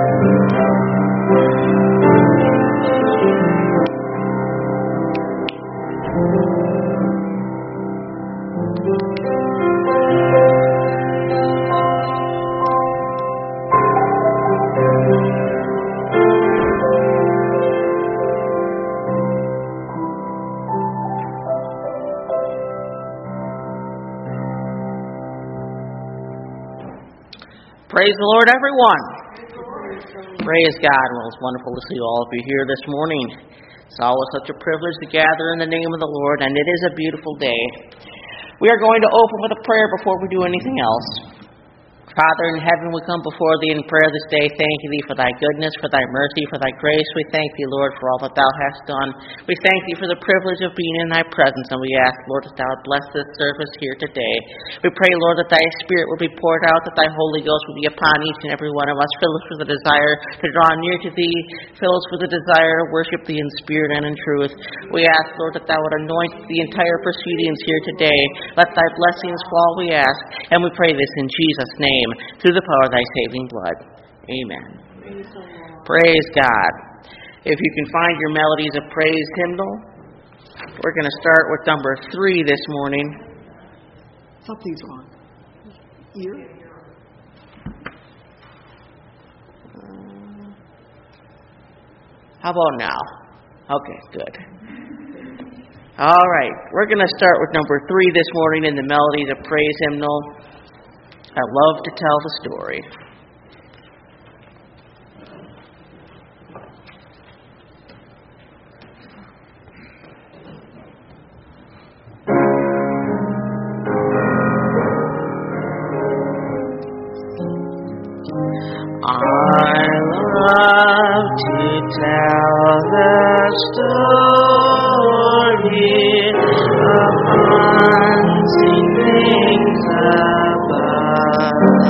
Praise the Lord, everyone. Praise God. Well, it's wonderful to see all of you here this morning. It's always such a privilege to gather in the name of the Lord, and it is a beautiful day. We are going to open with a prayer before we do anything else. Father in heaven, we come before thee in prayer this day, thanking thee for thy goodness, for thy mercy, for thy grace. We thank thee, Lord, for all that thou hast done. We thank thee for the privilege of being in thy presence, and we ask, Lord, that thou bless this service here today. We pray, Lord, that thy Spirit will be poured out, that thy Holy Ghost will be upon each and every one of us. Fill us with a desire to draw near to thee. Fill us with a desire to worship thee in spirit and in truth. We ask, Lord, that thou would anoint the entire proceedings here today. Let thy blessings fall, we ask, and we pray this in Jesus' name, through the power of thy saving blood. Amen. Praise God. If you can find your melodies of praise hymnal, we're going to start with number 3 this morning. Something's wrong. Ear? How about now? Okay, good. All right, we're going to start with number 3 this morning in the melodies of praise hymnal. I love to tell the story. I love to tell the story of unseen things above,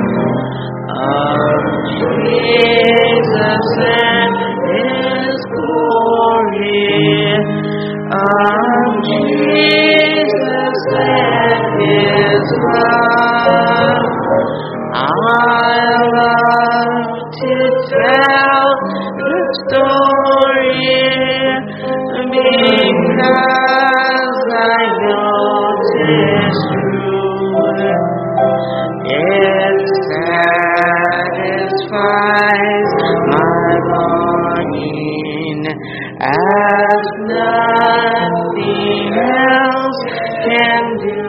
of Jesus and His glory, of Jesus and His love. I love to tell the story because I know 'tis true. It satisfies my longing as nothing else can do.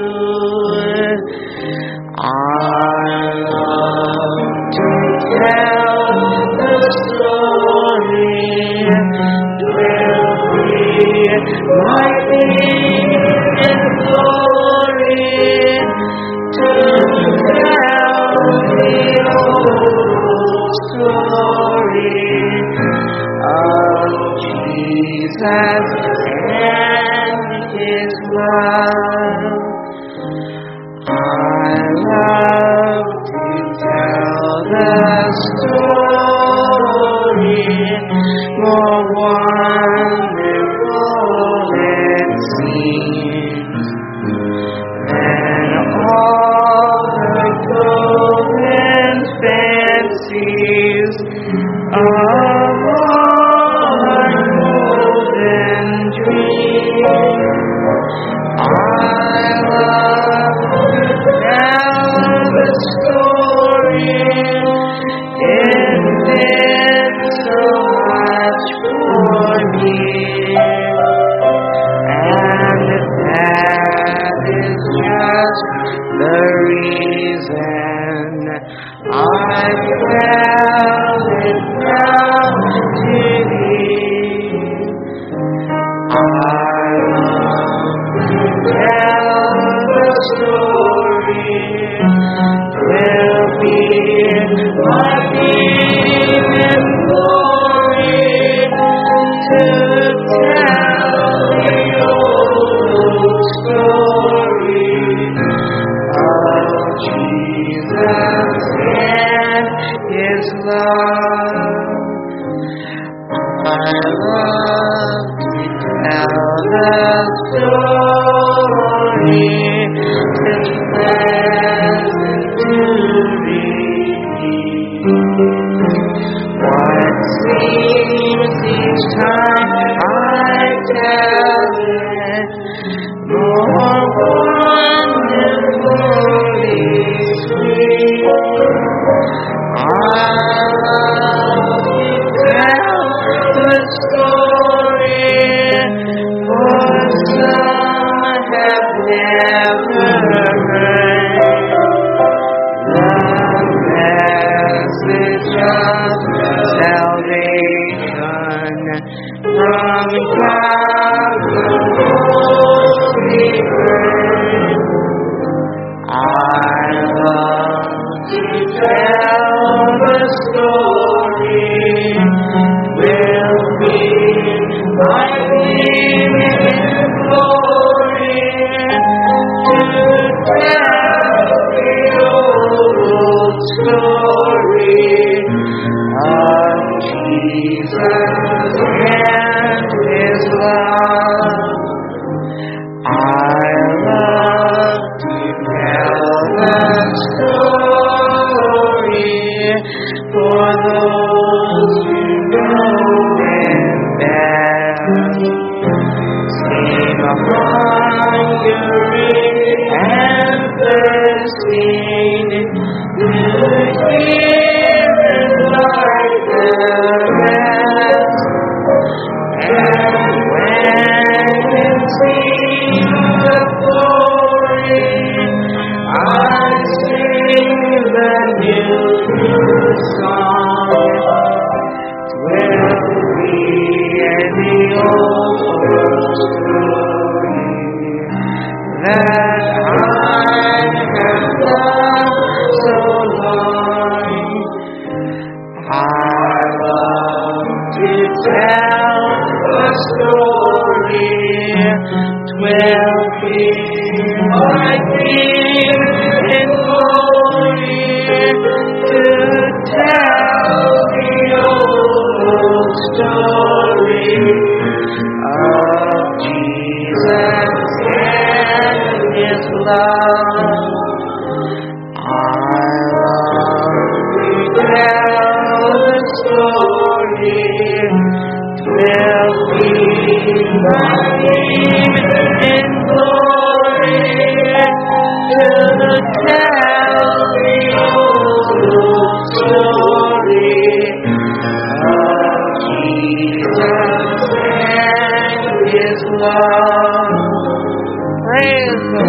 I love to tell the story will be my theme in glory to tell the old story of Jesus and His love. I love to tell the story, more wonderful it seems than all the golden fancies of all our golden dreams. I love the story, it meant so much for me, and that is just the reason I felt it down to thee. I love to tell the story will be my theme in glory to tell the old story of Jesus and His love. I love to tell the story. It's pleasant to read. What seems each time I tell it more wonderfully sweet. I love to tell the story, for some have never heard the message of salvation from God's holy word. I love to tell the story, will be my theme in glory, to tell the old story of Jesus and His love. I love to tell the story for those who know it best. Seem hungry and thirsting to hear His like the rest. And when it seems the glory, I sing the new song. 'Twill be the old story that I have loved so long. I love to tell the story. 'Twill be my theme in glory, to tell the old story of Jesus and His love. I love to tell the story. 'Twill be my theme in glory, to tell the old story of Jesus and His love. Praise the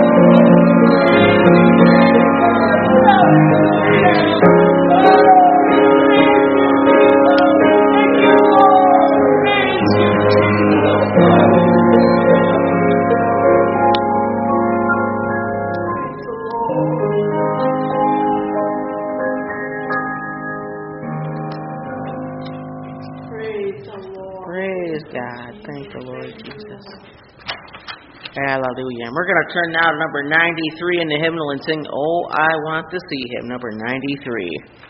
Hallelujah. And we're going to turn now to number 93 in the hymnal and sing, "Oh, I Want to See Him," number 93.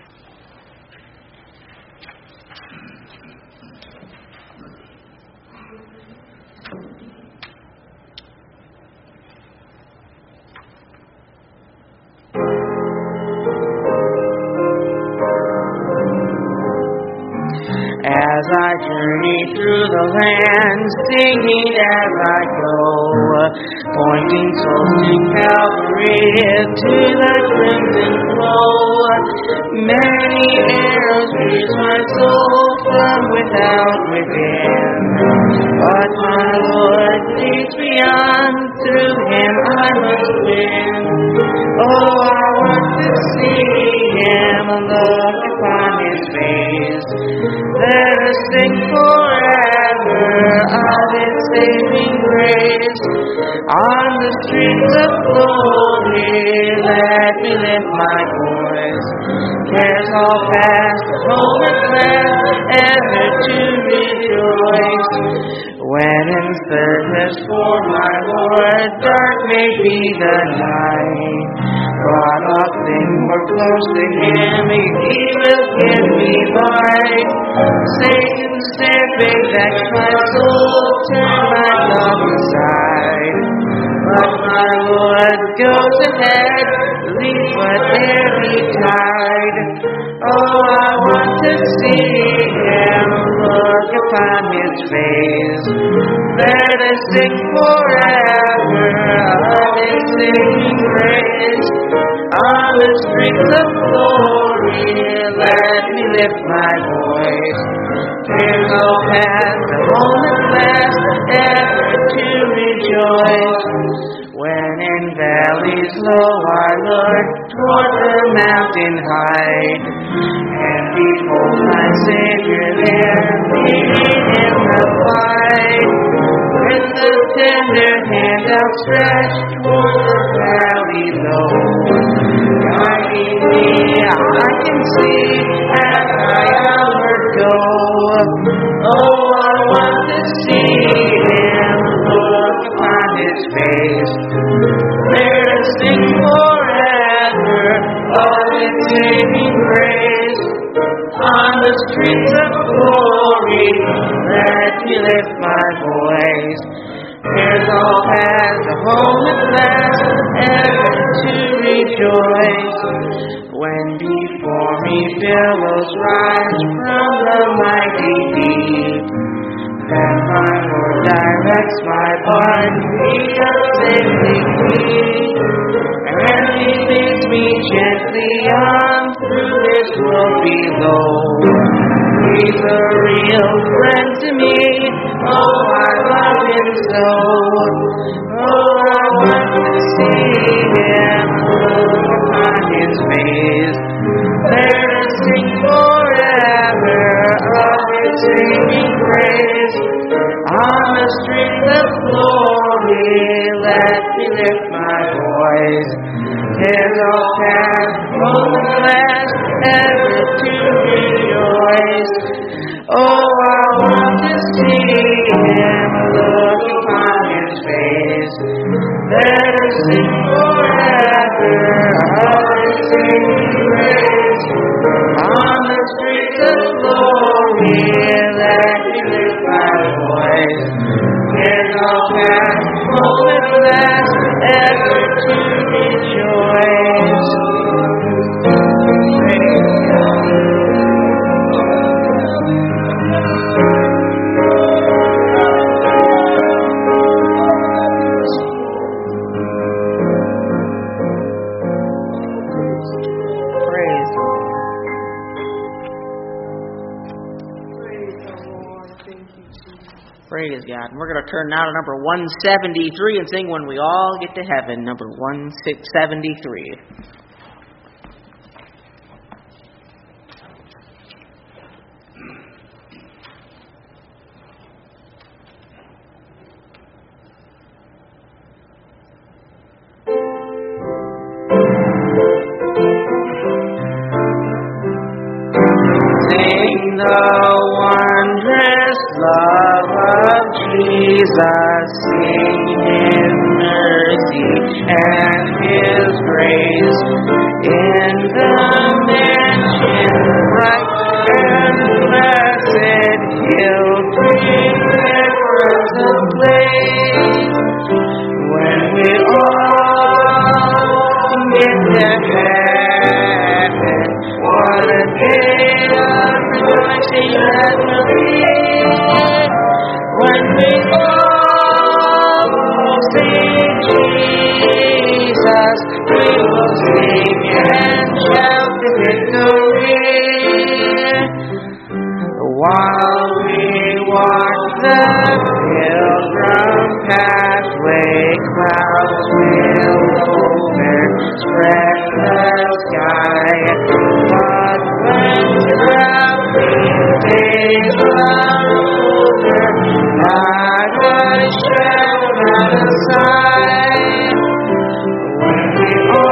As I journey through the land, singing as I go, pointing souls to Calvary, to the crimson flow. Many arrows pierce my soul from without within, but my Lord leads me on, through Him I must win. Oh, I want to see Him, look upon His face. Let us sing forever of His saving grace. On the streets of glory, let me lift my voice. Cares all past, home at last, ever to rejoice. When in service for my Lord, dark may be the night, brought up in more close to Him, He will give me light. Satan's snare may vex my soul, turn my love aside, but my Lord goes ahead, leads whatever betide. Oh, I want to see His face. Let us sing forever of His saving grace. On the streets of glory, let me lift my voice. Here's all past, the moment last, ever to rejoice. When in valleys low I look toward the mountain high, and behold my Savior there, leading in the fight. With the tender hand outstretched toward the valley low, guiding me, I can see as I onward go. Oh, I want to see Him, look upon His face. Let us sing forever of His saving grace. On the streets of glory, let me lift my voice. Here's all past, a home at last, ever to rejoice. When before me billows rise from the mighty deep, then my Lord directs my path, He does safely keep. And He leads me gently on through this world below. He's a real friend to me, oh, I love Him so. Oh, I want to see Him, look upon His face. Let us sing forever of His saving grace. On the streets of glory, let me lift my voice. Tears all past, moments last, ever to rejoice. Oh, I want to see Him, look upon His face. Let us sing forever of His saving grace. On the streets of glory, let me lift my voice. Tears all past, moments last, ever to rejoice. Praise God. And we're going to turn now to number 173 and sing When We All Get to Heaven, number 173. Sing the wondrous love of Jesus, sing His mercy and His grace. In the mansion bright and blessed, He'll prepare for the place. When we all get to heaven, what a day of rejoicing that will be. When we all sing Jesus, we will sing and shout the victory. While we walk the pilgrim pathway, clouds will overspread the sky. But when traveling days are over, not a shadow, not a sign. When we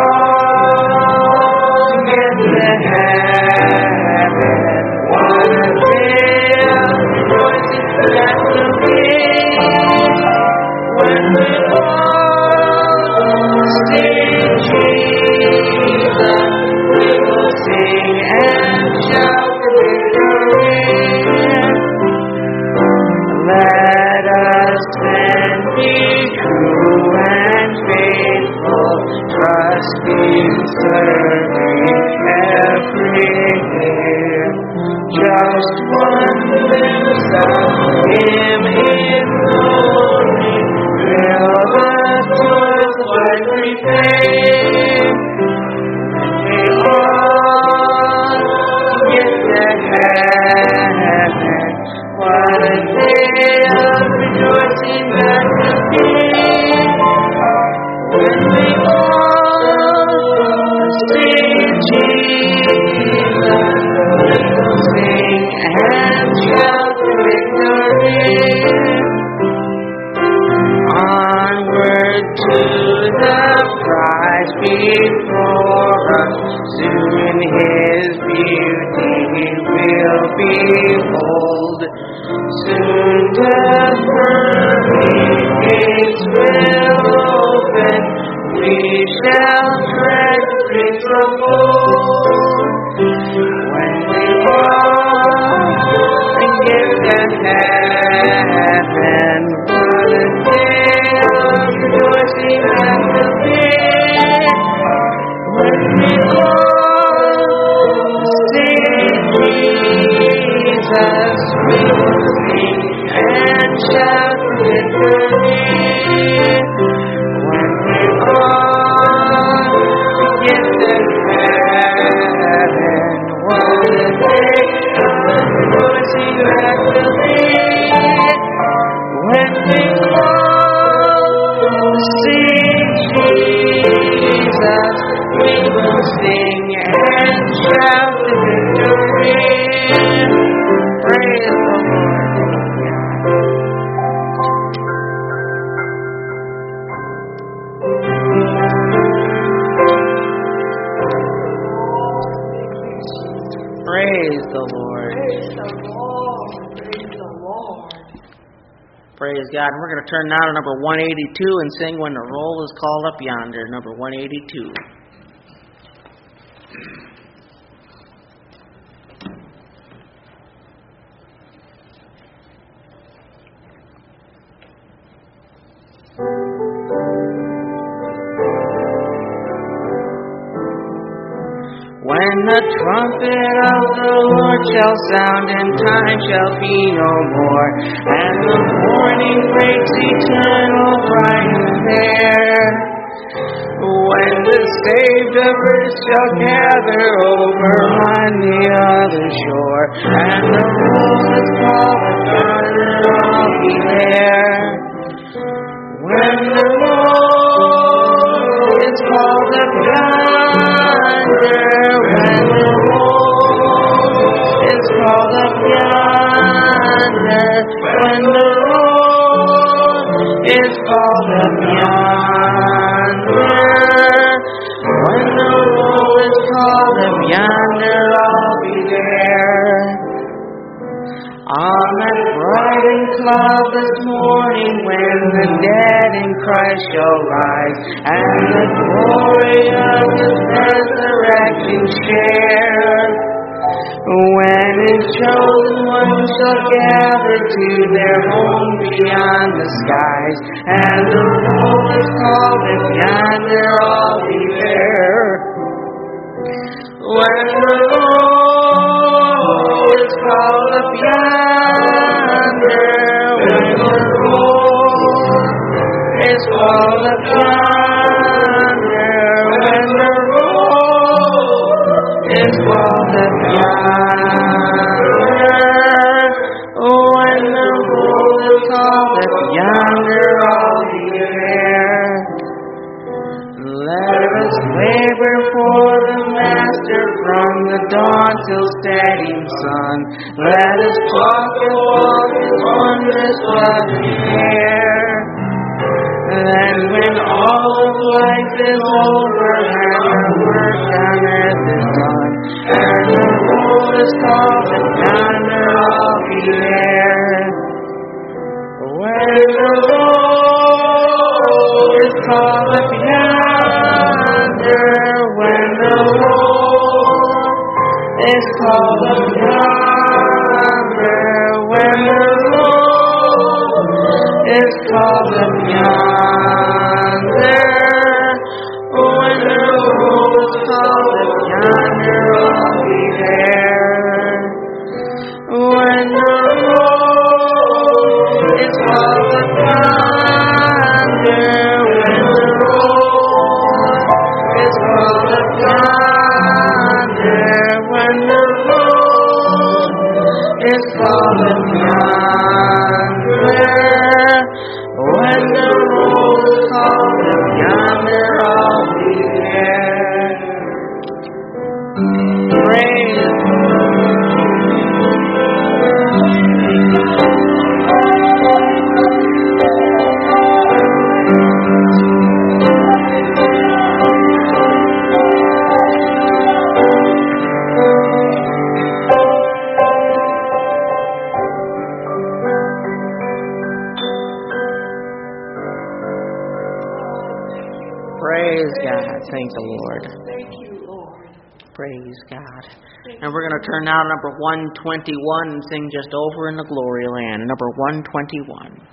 all get to heaven, what a day of rejoicing that will be. When we all sing Jesus, we will sing and shout the victory. Let us then be true and faithful, trusting, serving every day. Just one glimpse of Him heaven. What a day of rejoicing that will be when we all see Jesus. We will sing and shout victory. Onward to the prize before us. Soon His beauty will behold. Soon the pearly gates will open. We shall tread streets of gold. When we all get to heaven, what a day of rejoicing that will be. When we all see Jesus, we will sing and shout victory. When we all get to heaven, what a day of rejoicing that will be. When we all see Jesus, we will sing and shout the victory. Praise the Lord. Praise the Lord. Praise the Lord. Praise the Lord. Praise God. And we're going to turn now to number 182 and sing When the Roll is Called Up Yonder, number 182. When the trumpet of the Lord shall sound and time shall be no more, and the morning breaks eternal bright and fair, when the saved of earth shall gather over on the other shore, and the roll is called up yonder, I'll be there. When the roll is called up yonder, when the roll is called up yonder, when the roll is called up yonder, when the roll is called up yonder, I'll be there. On that bright and cloudless morning, when the dead in Christ shall rise, and the glory of His resurrection share, when His chosen ones shall gather to their home beyond the skies, and the roll is called up yonder, I'll be there. When the roll is called up yonder, when the roll is called up yonder, when the roll is called up yonder, when the roll is called up yonder, I'll be there. Let us labor for the Master from the dawn till setting sun. Let us talk and walk His wondrous love and care. Then when all of life is over and our work on earth is done, and the roll is called up yonder, I'll be there. When the roll is called up yonder, when the roll is called up yonder, when the roll is called up yonder, when the roll is called up yonder, I'll be there. When the roll is called up yonder, when the roll is called up yonder, when the roll Praise God. And we're going to turn now to number 121 and sing Just Over in the Glory Land. Number 121.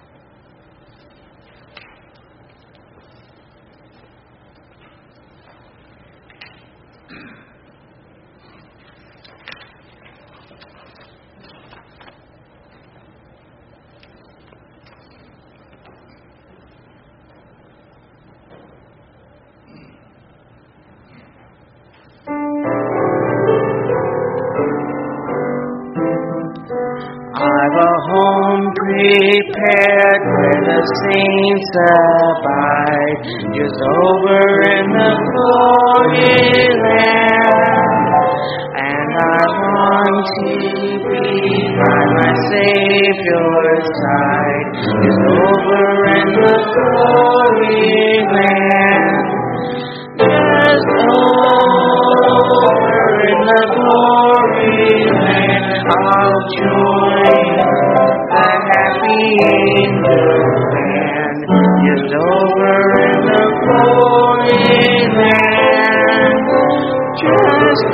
Prepared where the saints abide, just over in the glory land. And I long to be by my Savior's side, just over in the glory land. Just over in the glory land, I'll join the happy angel band, just over in the glory land. Just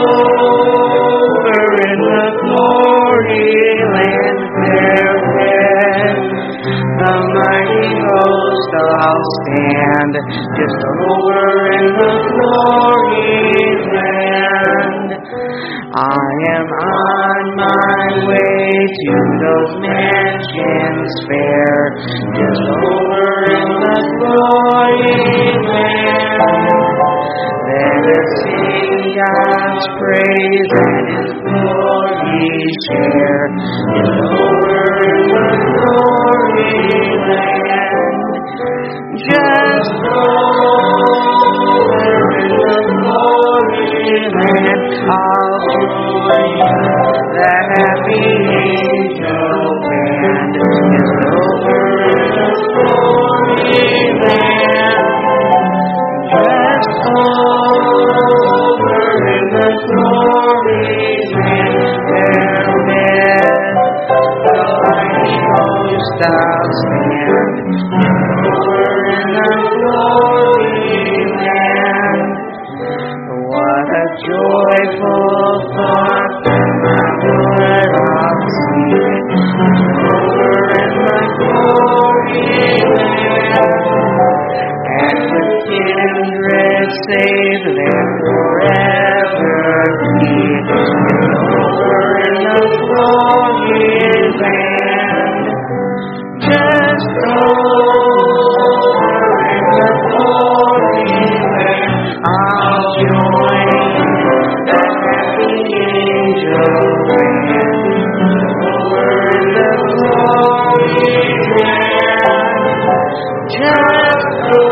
over in the glory land, there with the mighty host I'll stand, just over in the glory land. I am on my way to those mansions fair, just over in the glory land. There to sing God's praise and His glory share, just over in the glory land. Just over in the glory land, I'll join the happy angel band, just over in the glory land. Just over in the glory land, there with the mighty host I'll stand, over in the glory land. What a joyful thought that my Lord I'll see, over in the glory land. And with kindred saved there forever be, over in the glory land. Just over in the glory land, I'll join the happy angel band, over in the glory land. Just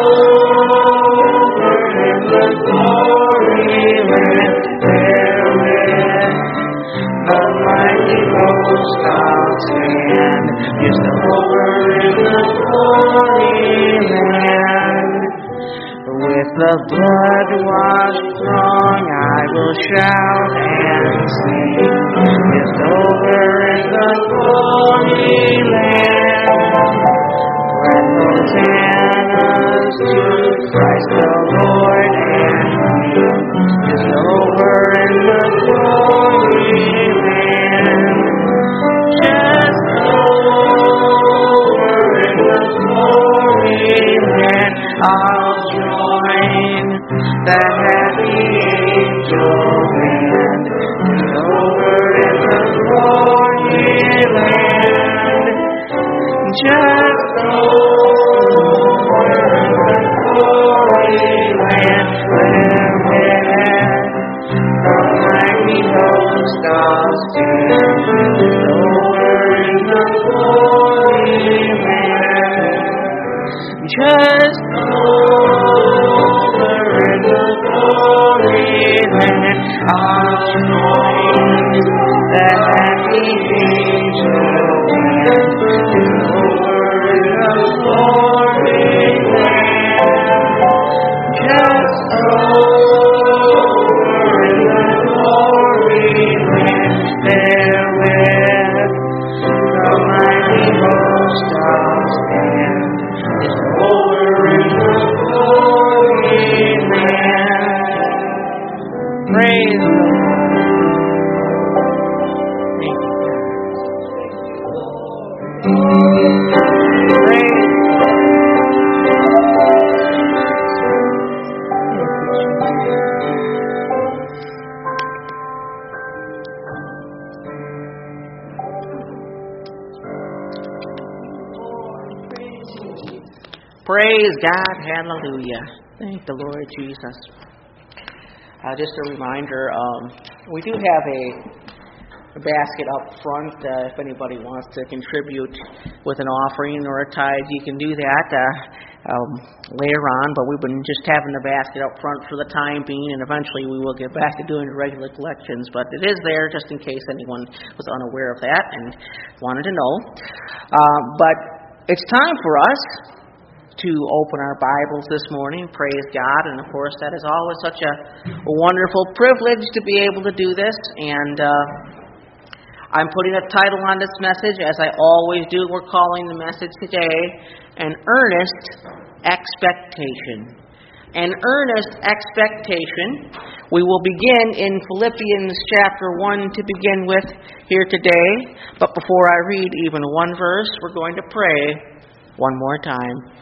over in the glory land, there with the mighty host I'll stand, just over in the glory land. With the blood-washed throng I will shout and sing, just over in the glory land. When hosannas to Christ the Lord and King, just over in the glory land. Just over in the glory land, I'll join the happy angel band, just over in the glory land. Just over in the glory land, where the mighty host I'll stand, just over in the glory land. Just over in the glory land, I'll join the happy angel band, just over in the glory land. Just over in the glory land, there with the mighty host I'll stand, just over in the glory land. Praise Praise God. Hallelujah. Thank the Lord Jesus. Just a reminder, we do have a basket up front. If anybody wants to contribute with an offering or a tithe, you can do that later on. But we've been just having the basket up front for the time being, and eventually we will get back to doing the regular collections. But it is there just in case anyone was unaware of that and wanted to know. But it's time for us to open our Bibles this morning. Praise God. And of course, that is always such a wonderful privilege to be able to do this. And I'm putting a title on this message, as I always do. We're calling the message today, An Earnest Expectation. An earnest expectation. We will begin in Philippians chapter 1 to begin with here today. But before I read even one verse, we're going to pray one more time.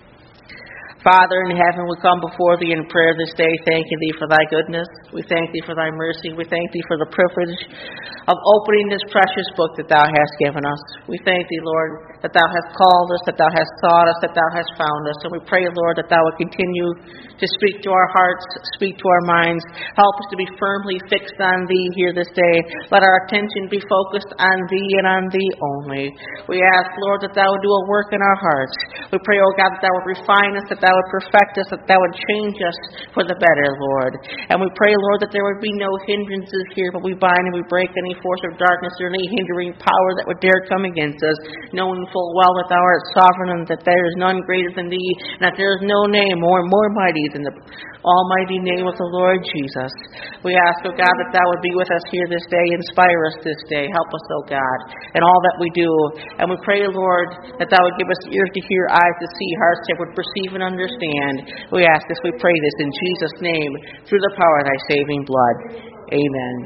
Father in heaven, we come before Thee in prayer this day, thanking Thee for Thy goodness. We thank Thee for Thy mercy. We thank Thee for the privilege of opening this precious book that Thou hast given us. We thank Thee, Lord, that Thou hast called us, that Thou hast sought us, that Thou hast found us. And we pray, Lord, that Thou would continue to speak to our hearts, speak to our minds. Help us to be firmly fixed on Thee here this day. Let our attention be focused on Thee and on Thee only. We ask, Lord, that Thou would do a work in our hearts. We pray, oh God, that Thou would refine us, that Thou would perfect us, that Thou would change us for the better, Lord. And we pray, Lord, that there would be no hindrances here, but we bind and we break any force of darkness or any hindering power that would dare come against us, knowing full well that Thou art sovereign and that there is none greater than Thee, and that there is no name more mighty than the almighty name of the Lord Jesus. We ask, oh God, that Thou would be with us here this day, inspire us this day, help us, oh God, in all that we do. And we pray, Lord, that Thou would give us ears to hear, eyes to see, hearts that would perceive and understand. We ask this, we pray this in Jesus' name, through the power of Thy saving blood. Amen.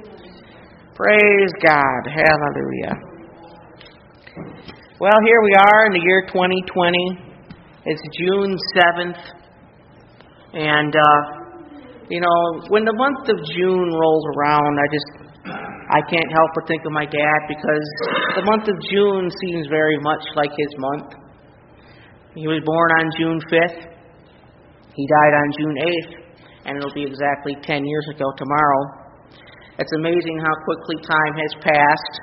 Praise God. Hallelujah. Well, here we are in the year 2020. It's June 7th. And, when the month of June rolls around, I can't help but think of my dad, because the month of June seems very much like his month. He was born on June 5th. He died on June 8th, and it'll be exactly 10 years ago tomorrow. It's amazing how quickly time has passed.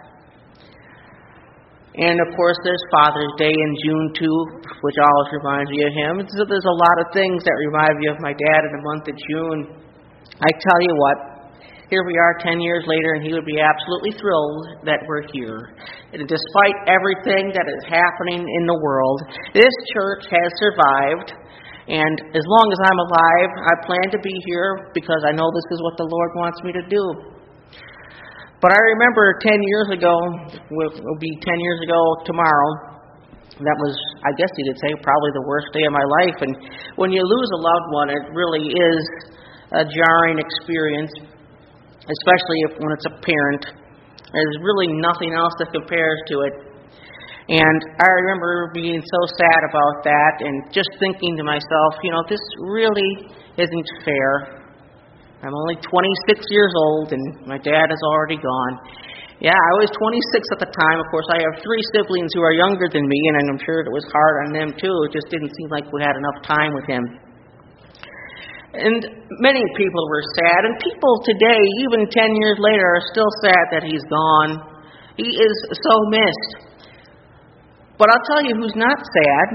And, of course, there's Father's Day in June, too, which always reminds me of him. So there's a lot of things that remind me of my dad in the month of June. I tell you what, here we are 10 years later, and he would be absolutely thrilled that we're here. And despite everything that is happening in the world, this church has survived. And as long as I'm alive, I plan to be here because I know this is what the Lord wants me to do. But I remember 10 years ago, will be 10 years ago tomorrow, that was, I guess you could say, probably the worst day of my life. And when you lose a loved one, it really is a jarring experience, especially when it's a parent. There's really nothing else that compares to it. And I remember being so sad about that and just thinking to myself, this really isn't fair. I'm only 26 years old, and my dad is already gone. Yeah, I was 26 at the time. Of course, I have 3 siblings who are younger than me, and I'm sure it was hard on them, too. It just didn't seem like we had enough time with him. And many people were sad, and people today, even 10 years later, are still sad that he's gone. He is so missed. But I'll tell you who's not sad.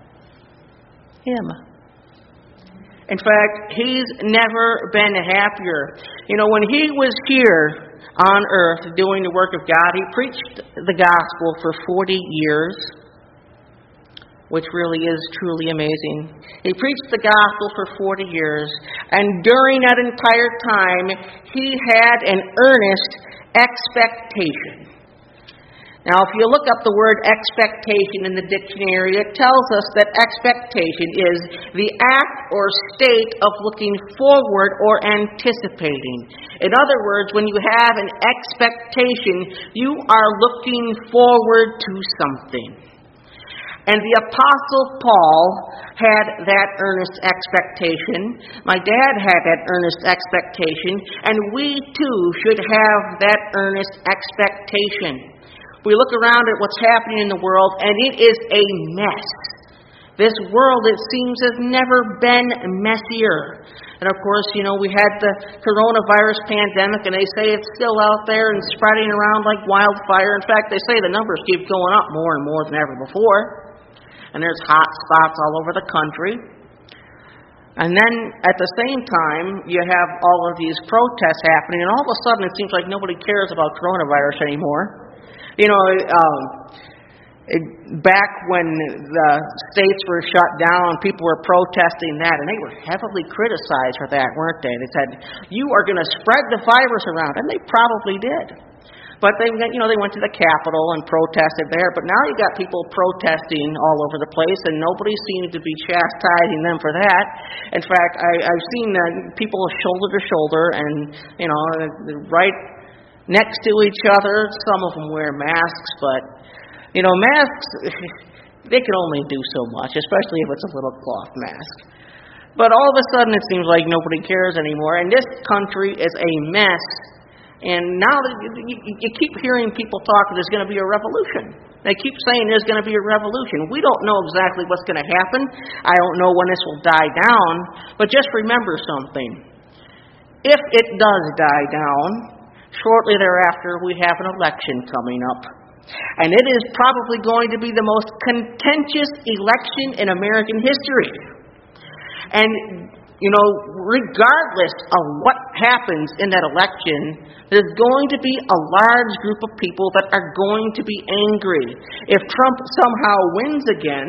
Him. In fact, he's never been happier. When he was here on earth doing the work of God, he preached the gospel for 40 years, which really is truly amazing. He preached the gospel for 40 years, and during that entire time, he had an earnest expectation. Now, if you look up the word expectation in the dictionary, it tells us that expectation is the act or state of looking forward or anticipating. In other words, when you have an expectation, you are looking forward to something. And the Apostle Paul had that earnest expectation. My dad had that earnest expectation, and we too should have that earnest expectation. We look around at what's happening in the world, and it is a mess. This world, it seems, has never been messier. And of course, we had the coronavirus pandemic, and they say it's still out there and spreading around like wildfire. In fact, they say the numbers keep going up more and more than ever before. And there's hot spots all over the country. And then, at the same time, you have all of these protests happening, and all of a sudden it seems like nobody cares about coronavirus anymore. Back when the states were shut down, people were protesting that, and they were heavily criticized for that, weren't they? They said, you are going to spread the virus around, and they probably did. But they went to the Capitol and protested there. But now you got people protesting all over the place, and nobody seems to be chastising them for that. In fact, I've seen people shoulder to shoulder, and right next to each other. Some of them wear masks, but masks they can only do so much, especially if it's a little cloth mask. But all of a sudden, it seems like nobody cares anymore, and this country is a mess. And now you keep hearing people talk, there's going to be a revolution. They keep saying there's going to be a revolution. We don't know exactly what's going to happen. I don't know when this will die down. But just remember something. If it does die down, shortly thereafter we have an election coming up. And it is probably going to be the most contentious election in American history. And regardless of what happens in that election, there's going to be a large group of people that are going to be angry. If Trump somehow wins again,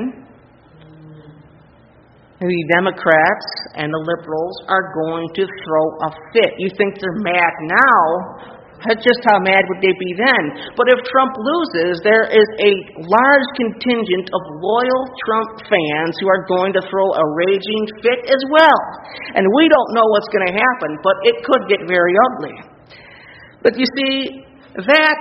the Democrats and the liberals are going to throw a fit. You think they're mad now? Just how mad would they be then? But if Trump loses, there is a large contingent of loyal Trump fans who are going to throw a raging fit as well. And we don't know what's going to happen, but it could get very ugly. But you see, that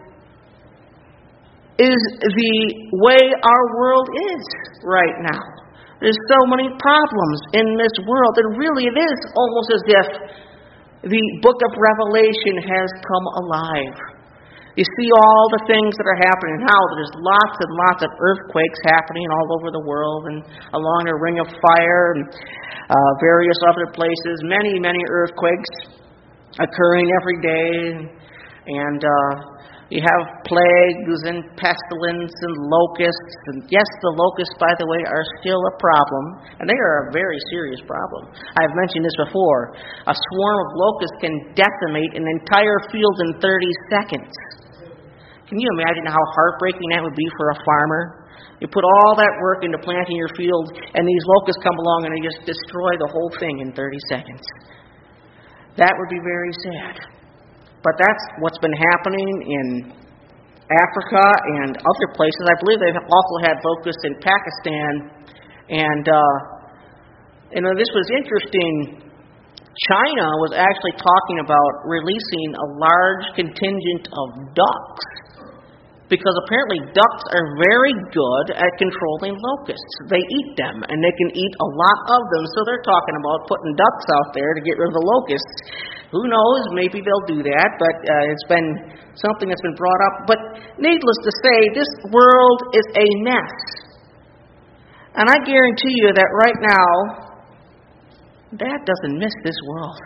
is the way our world is right now. There's so many problems in this world, and really it is almost as if the book of Revelation has come alive. You see all the things that are happening now. There's lots and lots of earthquakes happening all over the world and along the Ring of Fire and various other places. Many, many earthquakes occurring every day. And you have plagues and pestilence and locusts. And yes, the locusts, by the way, are still a problem. And they are a very serious problem. I've mentioned this before. A swarm of locusts can decimate an entire field in 30 seconds. Can you imagine how heartbreaking that would be for a farmer? You put all that work into planting your field, and these locusts come along and they just destroy the whole thing in 30 seconds. That would be very sad. But that's what's been happening in Africa and other places. I believe they've also had locusts in Pakistan. And, this was interesting. China was actually talking about releasing a large contingent of ducks, because apparently ducks are very good at controlling locusts. They eat them, and they can eat a lot of them, so they're talking about putting ducks out there to get rid of the locusts. Who knows, maybe they'll do that, but it's been something that's been brought up. But needless to say, this world is a mess. And I guarantee you that right now, Dad doesn't miss this world.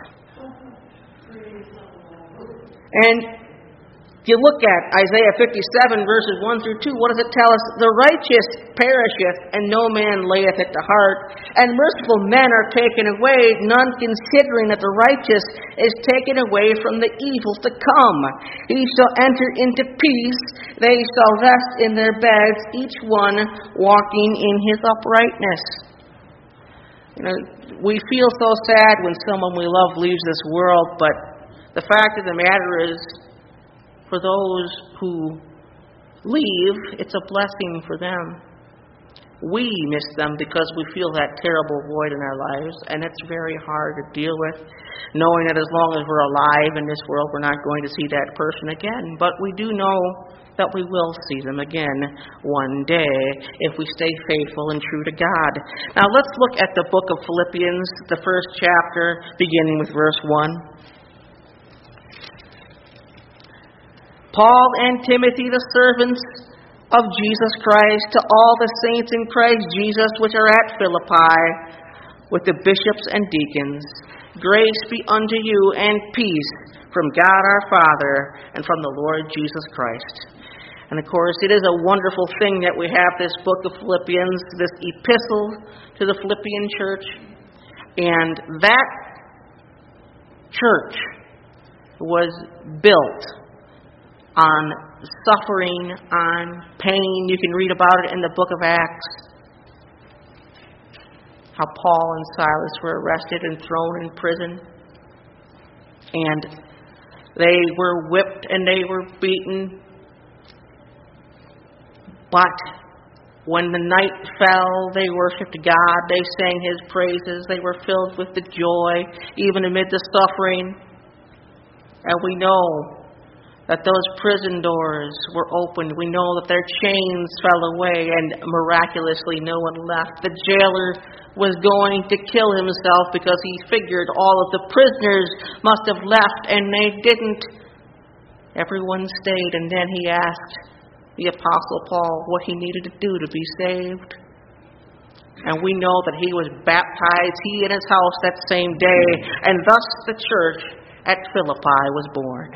And if you look at Isaiah 57, verses 1 through 2, what does it tell us? The righteous perisheth, and no man layeth it to heart. And merciful men are taken away, none considering that the righteous is taken away from the evil to come. He shall enter into peace, they shall rest in their beds, each one walking in his uprightness. We feel so sad when someone we love leaves this world, but the fact of the matter is, for those who leave, it's a blessing for them. We miss them because we feel that terrible void in our lives, and it's very hard to deal with, knowing that as long as we're alive in this world, we're not going to see that person again. But we do know that we will see them again one day if we stay faithful and true to God. Now let's look at the book of Philippians, the first chapter, beginning with verse 1. Paul and Timothy, the servants of Jesus Christ to all the saints in Christ Jesus which are at Philippi, with the bishops and deacons. Grace be unto you and peace from God our Father and from the Lord Jesus Christ. And of course, it is a wonderful thing that we have this book of Philippians, this epistle to the Philippian church. And that church was built on suffering, on pain. You can read about it in the book of Acts. How Paul and Silas were arrested and thrown in prison. And they were whipped and they were beaten. But when the night fell, they worshiped God. They sang His praises. They were filled with the joy, even amid the suffering. And we know that those prison doors were opened. We know that their chains fell away and miraculously no one left. The jailer was going to kill himself because he figured all of the prisoners must have left, and they didn't. Everyone stayed, and then he asked the Apostle Paul what he needed to do to be saved. And we know that he was baptized, he and his house, that same day, and thus the church at Philippi was born.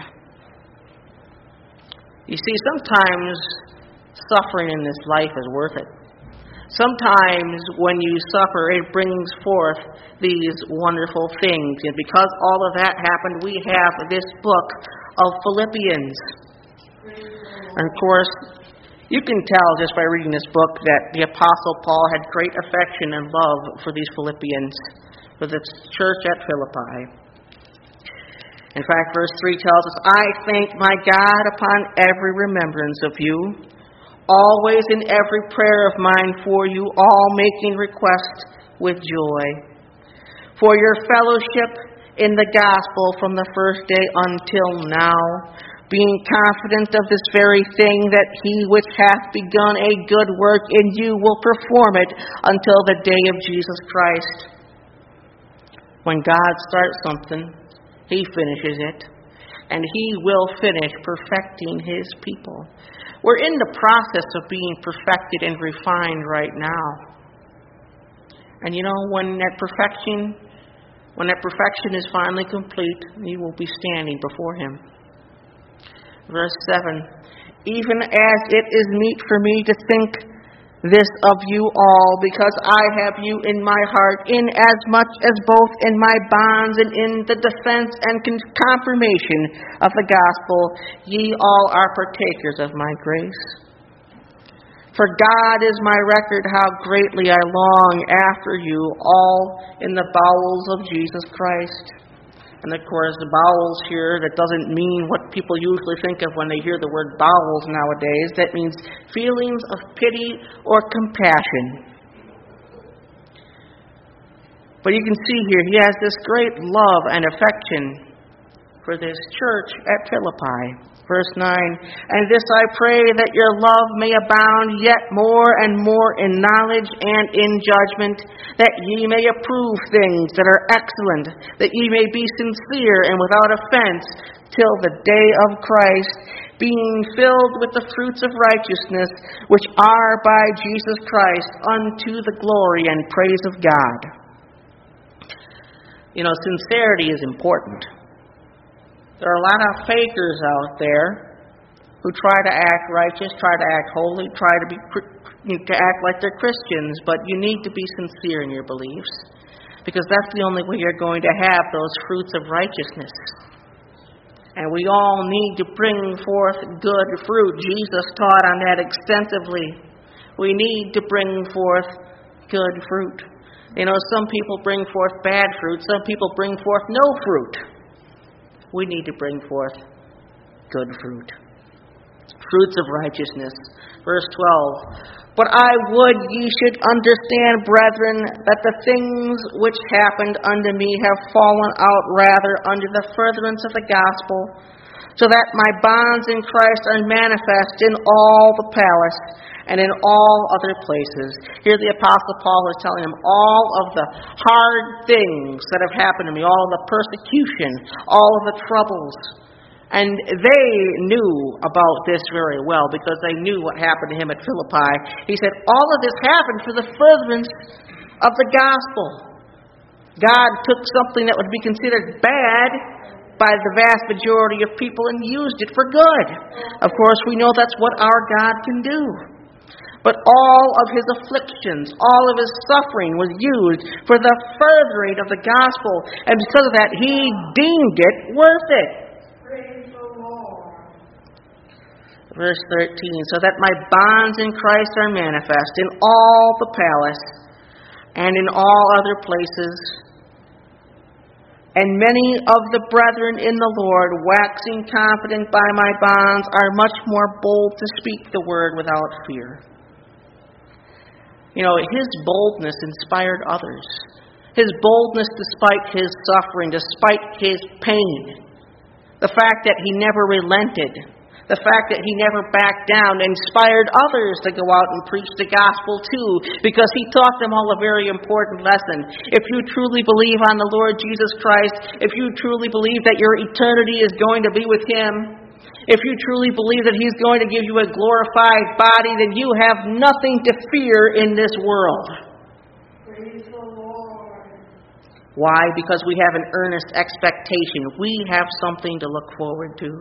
You see, sometimes suffering in this life is worth it. Sometimes when you suffer, it brings forth these wonderful things. And because all of that happened, we have this book of Philippians. And of course, you can tell just by reading this book that the Apostle Paul had great affection and love for these Philippians, for the church at Philippi. In fact, verse 3 tells us, I thank my God upon every remembrance of you, always in every prayer of mine for you, all making request with joy, for your fellowship in the gospel from the first day until now, being confident of this very thing, that he which hath begun a good work in you will perform it until the day of Jesus Christ. When God starts something, He finishes it, and He will finish perfecting His people. We're in the process of being perfected and refined right now. And you know, when that perfection is finally complete, you will be standing before Him. Verse 7, even as it is meet for me to think this of you all, because I have you in my heart, in as much as both in my bonds and in the defense and confirmation of the gospel, ye all are partakers of my grace. For God is my record how greatly I long after you all in the bowels of Jesus Christ. And of course, the bowels here, that doesn't mean what people usually think of when they hear the word bowels nowadays. That means feelings of pity or compassion. But you can see here, he has this great love and affection for this church at Philippi. Verse 9, and this I pray, that your love may abound yet more and more in knowledge and in judgment, that ye may approve things that are excellent, that ye may be sincere and without offense till the day of Christ, being filled with the fruits of righteousness, which are by Jesus Christ unto the glory and praise of God. You know, sincerity is important. There are a lot of fakers out there who try to act righteous, try to act holy, try to act like they're Christians, but you need to be sincere in your beliefs, because that's the only way you're going to have those fruits of righteousness. And we all need to bring forth good fruit. Jesus taught on that extensively. We need to bring forth good fruit. You know, some people bring forth bad fruit, some people bring forth no fruit. We need to bring forth good fruit. Fruits of righteousness. Verse 12. But I would ye should understand, brethren, that the things which happened unto me have fallen out rather under the furtherance of the gospel, so that my bonds in Christ are manifest in all the palace and in all other places. Here the Apostle Paul is telling him all of the hard things that have happened to me, all of the persecution, all of the troubles. And they knew about this very well because they knew what happened to him at Philippi. He said, all of this happened for the furtherance of the gospel. God took something that would be considered bad by the vast majority of people and used it for good. Of course, we know that's what our God can do. But all of his afflictions, all of his suffering was used for the furthering of the gospel. And because of that, he deemed it worth it. Praise the Lord. Verse 13, so that my bonds in Christ are manifest in all the palace and in all other places. And many of the brethren in the Lord, waxing confident by my bonds, are much more bold to speak the word without fear. You know, his boldness inspired others. His boldness despite his suffering, despite his pain. The fact that he never relented. The fact that he never backed down inspired others to go out and preach the gospel too, because he taught them all a very important lesson. If you truly believe on the Lord Jesus Christ, if you truly believe that your eternity is going to be with him, if you truly believe that he's going to give you a glorified body, then you have nothing to fear in this world. Praise the Lord. Why? Because we have an earnest expectation. We have something to look forward to.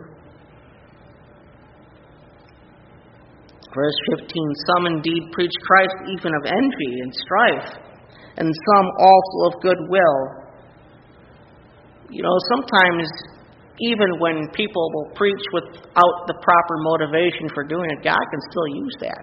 Verse 15, some indeed preach Christ even of envy and strife, and some also of goodwill. You know, sometimes even when people will preach without the proper motivation for doing it, God can still use that.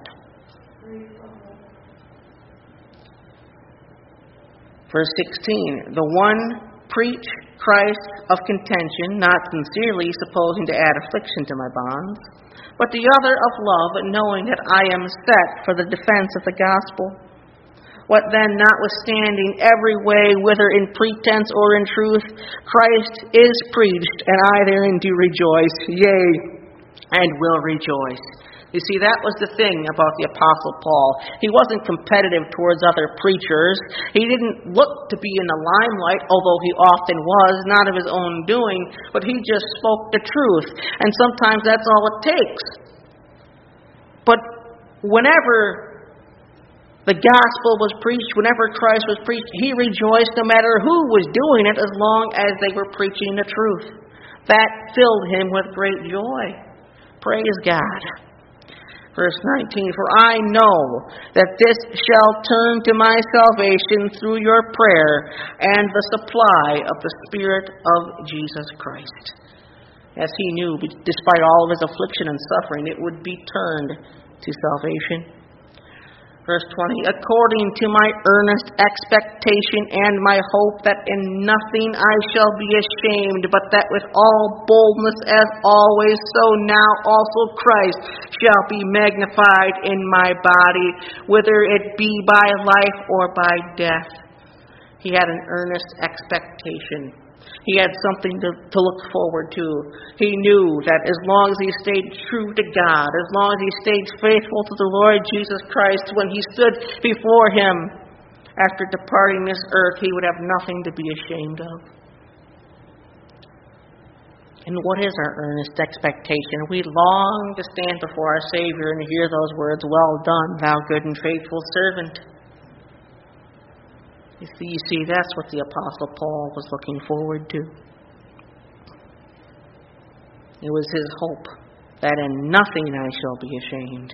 Verse 16, the one preach Christ of contention, not sincerely, supposing to add affliction to my bonds, but the other of love, knowing that I am set for the defense of the gospel. What then, notwithstanding every way, whether in pretense or in truth, Christ is preached, and I therein do rejoice, yea, and will rejoice. You see, that was the thing about the Apostle Paul. He wasn't competitive towards other preachers. He didn't look to be in the limelight, although he often was, not of his own doing, but he just spoke the truth. And sometimes that's all it takes. But whenever the gospel was preached, whenever Christ was preached, he rejoiced no matter who was doing it, as long as they were preaching the truth. That filled him with great joy. Praise God. Verse 19, for I know that this shall turn to my salvation through your prayer and the supply of the Spirit of Jesus Christ. As he knew, despite all of his affliction and suffering, it would be turned to salvation. Verse 20, according to my earnest expectation and my hope that in nothing I shall be ashamed, but that with all boldness as always, so now also Christ shall be magnified in my body, whether it be by life or by death. He had an earnest expectation. He had something to look forward to. He knew that as long as he stayed true to God, as long as he stayed faithful to the Lord Jesus Christ, when he stood before him after departing this earth, he would have nothing to be ashamed of. And what is our earnest expectation? We long to stand before our Savior and hear those words, well done, thou good and faithful servant. You see, that's what the Apostle Paul was looking forward to. It was his hope that in nothing I shall be ashamed.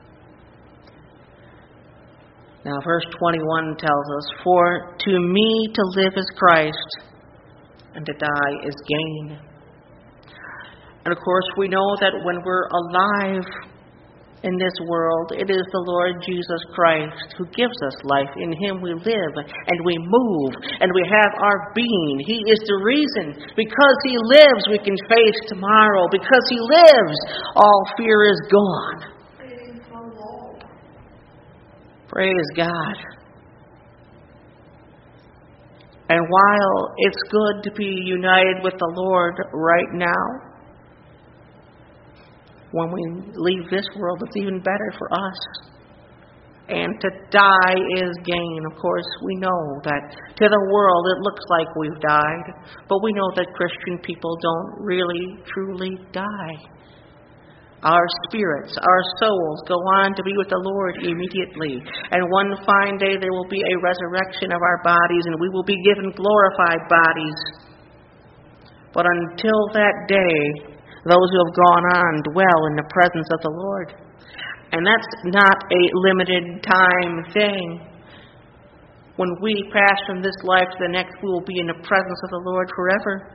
Now, verse 21 tells us, for to me to live is Christ, and to die is gain. And of course, we know that when we're alive in this world, it is the Lord Jesus Christ who gives us life. In him we live and we move and we have our being. He is the reason. Because he lives, we can face tomorrow. Because he lives, all fear is gone. Praise the Lord. Praise God. And while it's good to be united with the Lord right now, when we leave this world, it's even better for us. and to die is gain. Of course, we know that to the world it looks like we've died, but we know that Christian people don't really, truly die. Our spirits, our souls go on to be with the Lord immediately. And one fine day there will be a resurrection of our bodies, and we will be given glorified bodies. But until that day, those who have gone on dwell in the presence of the Lord. And that's not a limited time thing. When we pass from this life to the next, we will be in the presence of the Lord forever.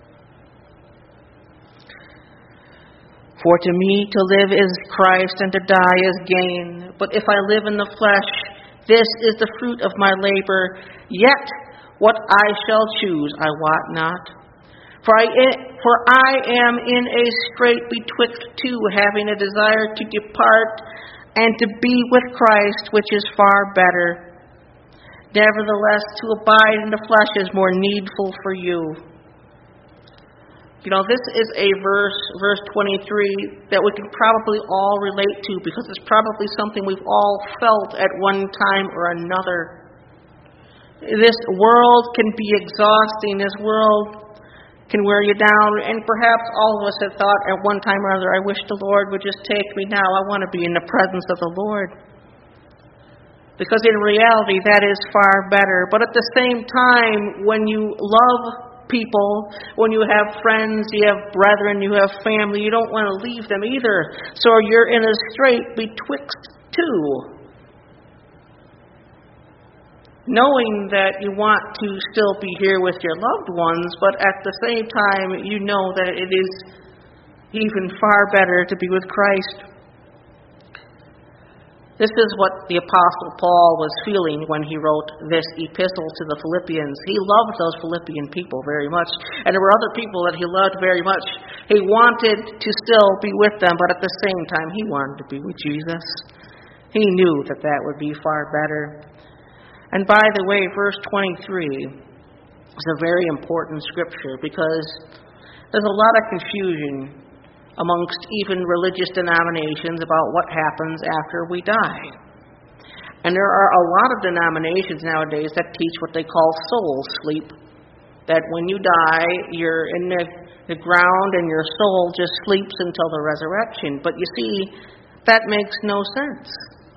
For to me to live is Christ, and to die is gain. But if I live in the flesh, this is the fruit of my labor. Yet what I shall choose I wot not. For I am in a strait betwixt two, having a desire to depart and to be with Christ, which is far better. Nevertheless, to abide in the flesh is more needful for you. You know, this is a verse 23, that we can probably all relate to, because it's probably something we've all felt at one time or another. This world can be exhausting. This world can wear you down. And perhaps all of us have thought at one time or other, I wish the Lord would just take me now. I want to be in the presence of the Lord. Because in reality, that is far better. But at the same time, when you love people, when you have friends, you have brethren, you have family, you don't want to leave them either. So you're in a strait betwixt two. Knowing that you want to still be here with your loved ones, but at the same time, you know that it is even far better to be with Christ. This is what the Apostle Paul was feeling when he wrote this epistle to the Philippians. He loved those Philippian people very much, and there were other people that he loved very much. He wanted to still be with them, but at the same time, he wanted to be with Jesus. He knew that that would be far better. And by the way, verse 23 is a very important scripture, because there's a lot of confusion amongst even religious denominations about what happens after we die. And there are a lot of denominations nowadays that teach what they call soul sleep, that when you die, you're in the ground and your soul just sleeps until the resurrection. But you see, that makes no sense.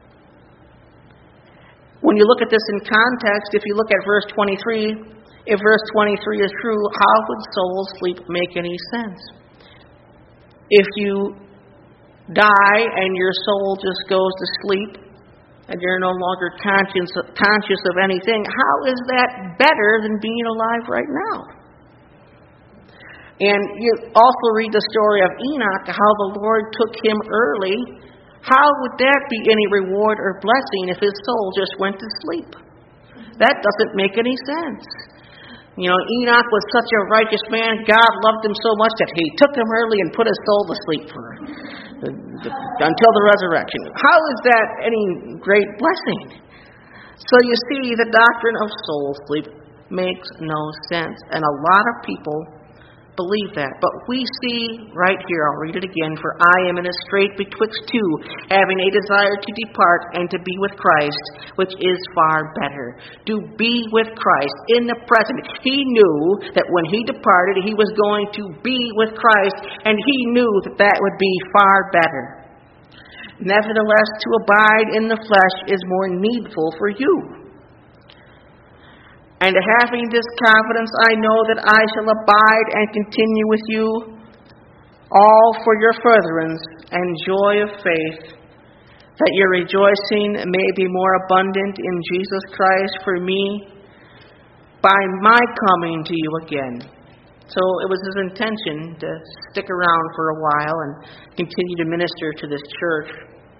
When you look at this in context, if you look at verse 23, if verse 23 is true, how would soul sleep make any sense? If you die and your soul just goes to sleep and you're no longer conscious of anything, how is that better than being alive right now? And you also read the story of Enoch, how the Lord took him early. How would that be any reward or blessing if his soul just went to sleep? That doesn't make any sense. You know, Enoch was such a righteous man. God loved him so much that he took him early and put his soul to sleep until the resurrection. How is that any great blessing? So you see, the doctrine of soul sleep makes no sense. And a lot of people believe that. But we see right here, I'll read it again, for I am in a strait betwixt two, having a desire to depart and to be with Christ, which is far better. To be with Christ in the present. He knew that when he departed, he was going to be with Christ, and he knew that that would be far better. Nevertheless, to abide in the flesh is more needful for you. And having this confidence, I know that I shall abide and continue with you, all for your furtherance and joy of faith, that your rejoicing may be more abundant in Jesus Christ for me by my coming to you again. So it was his intention to stick around for a while and continue to minister to this church.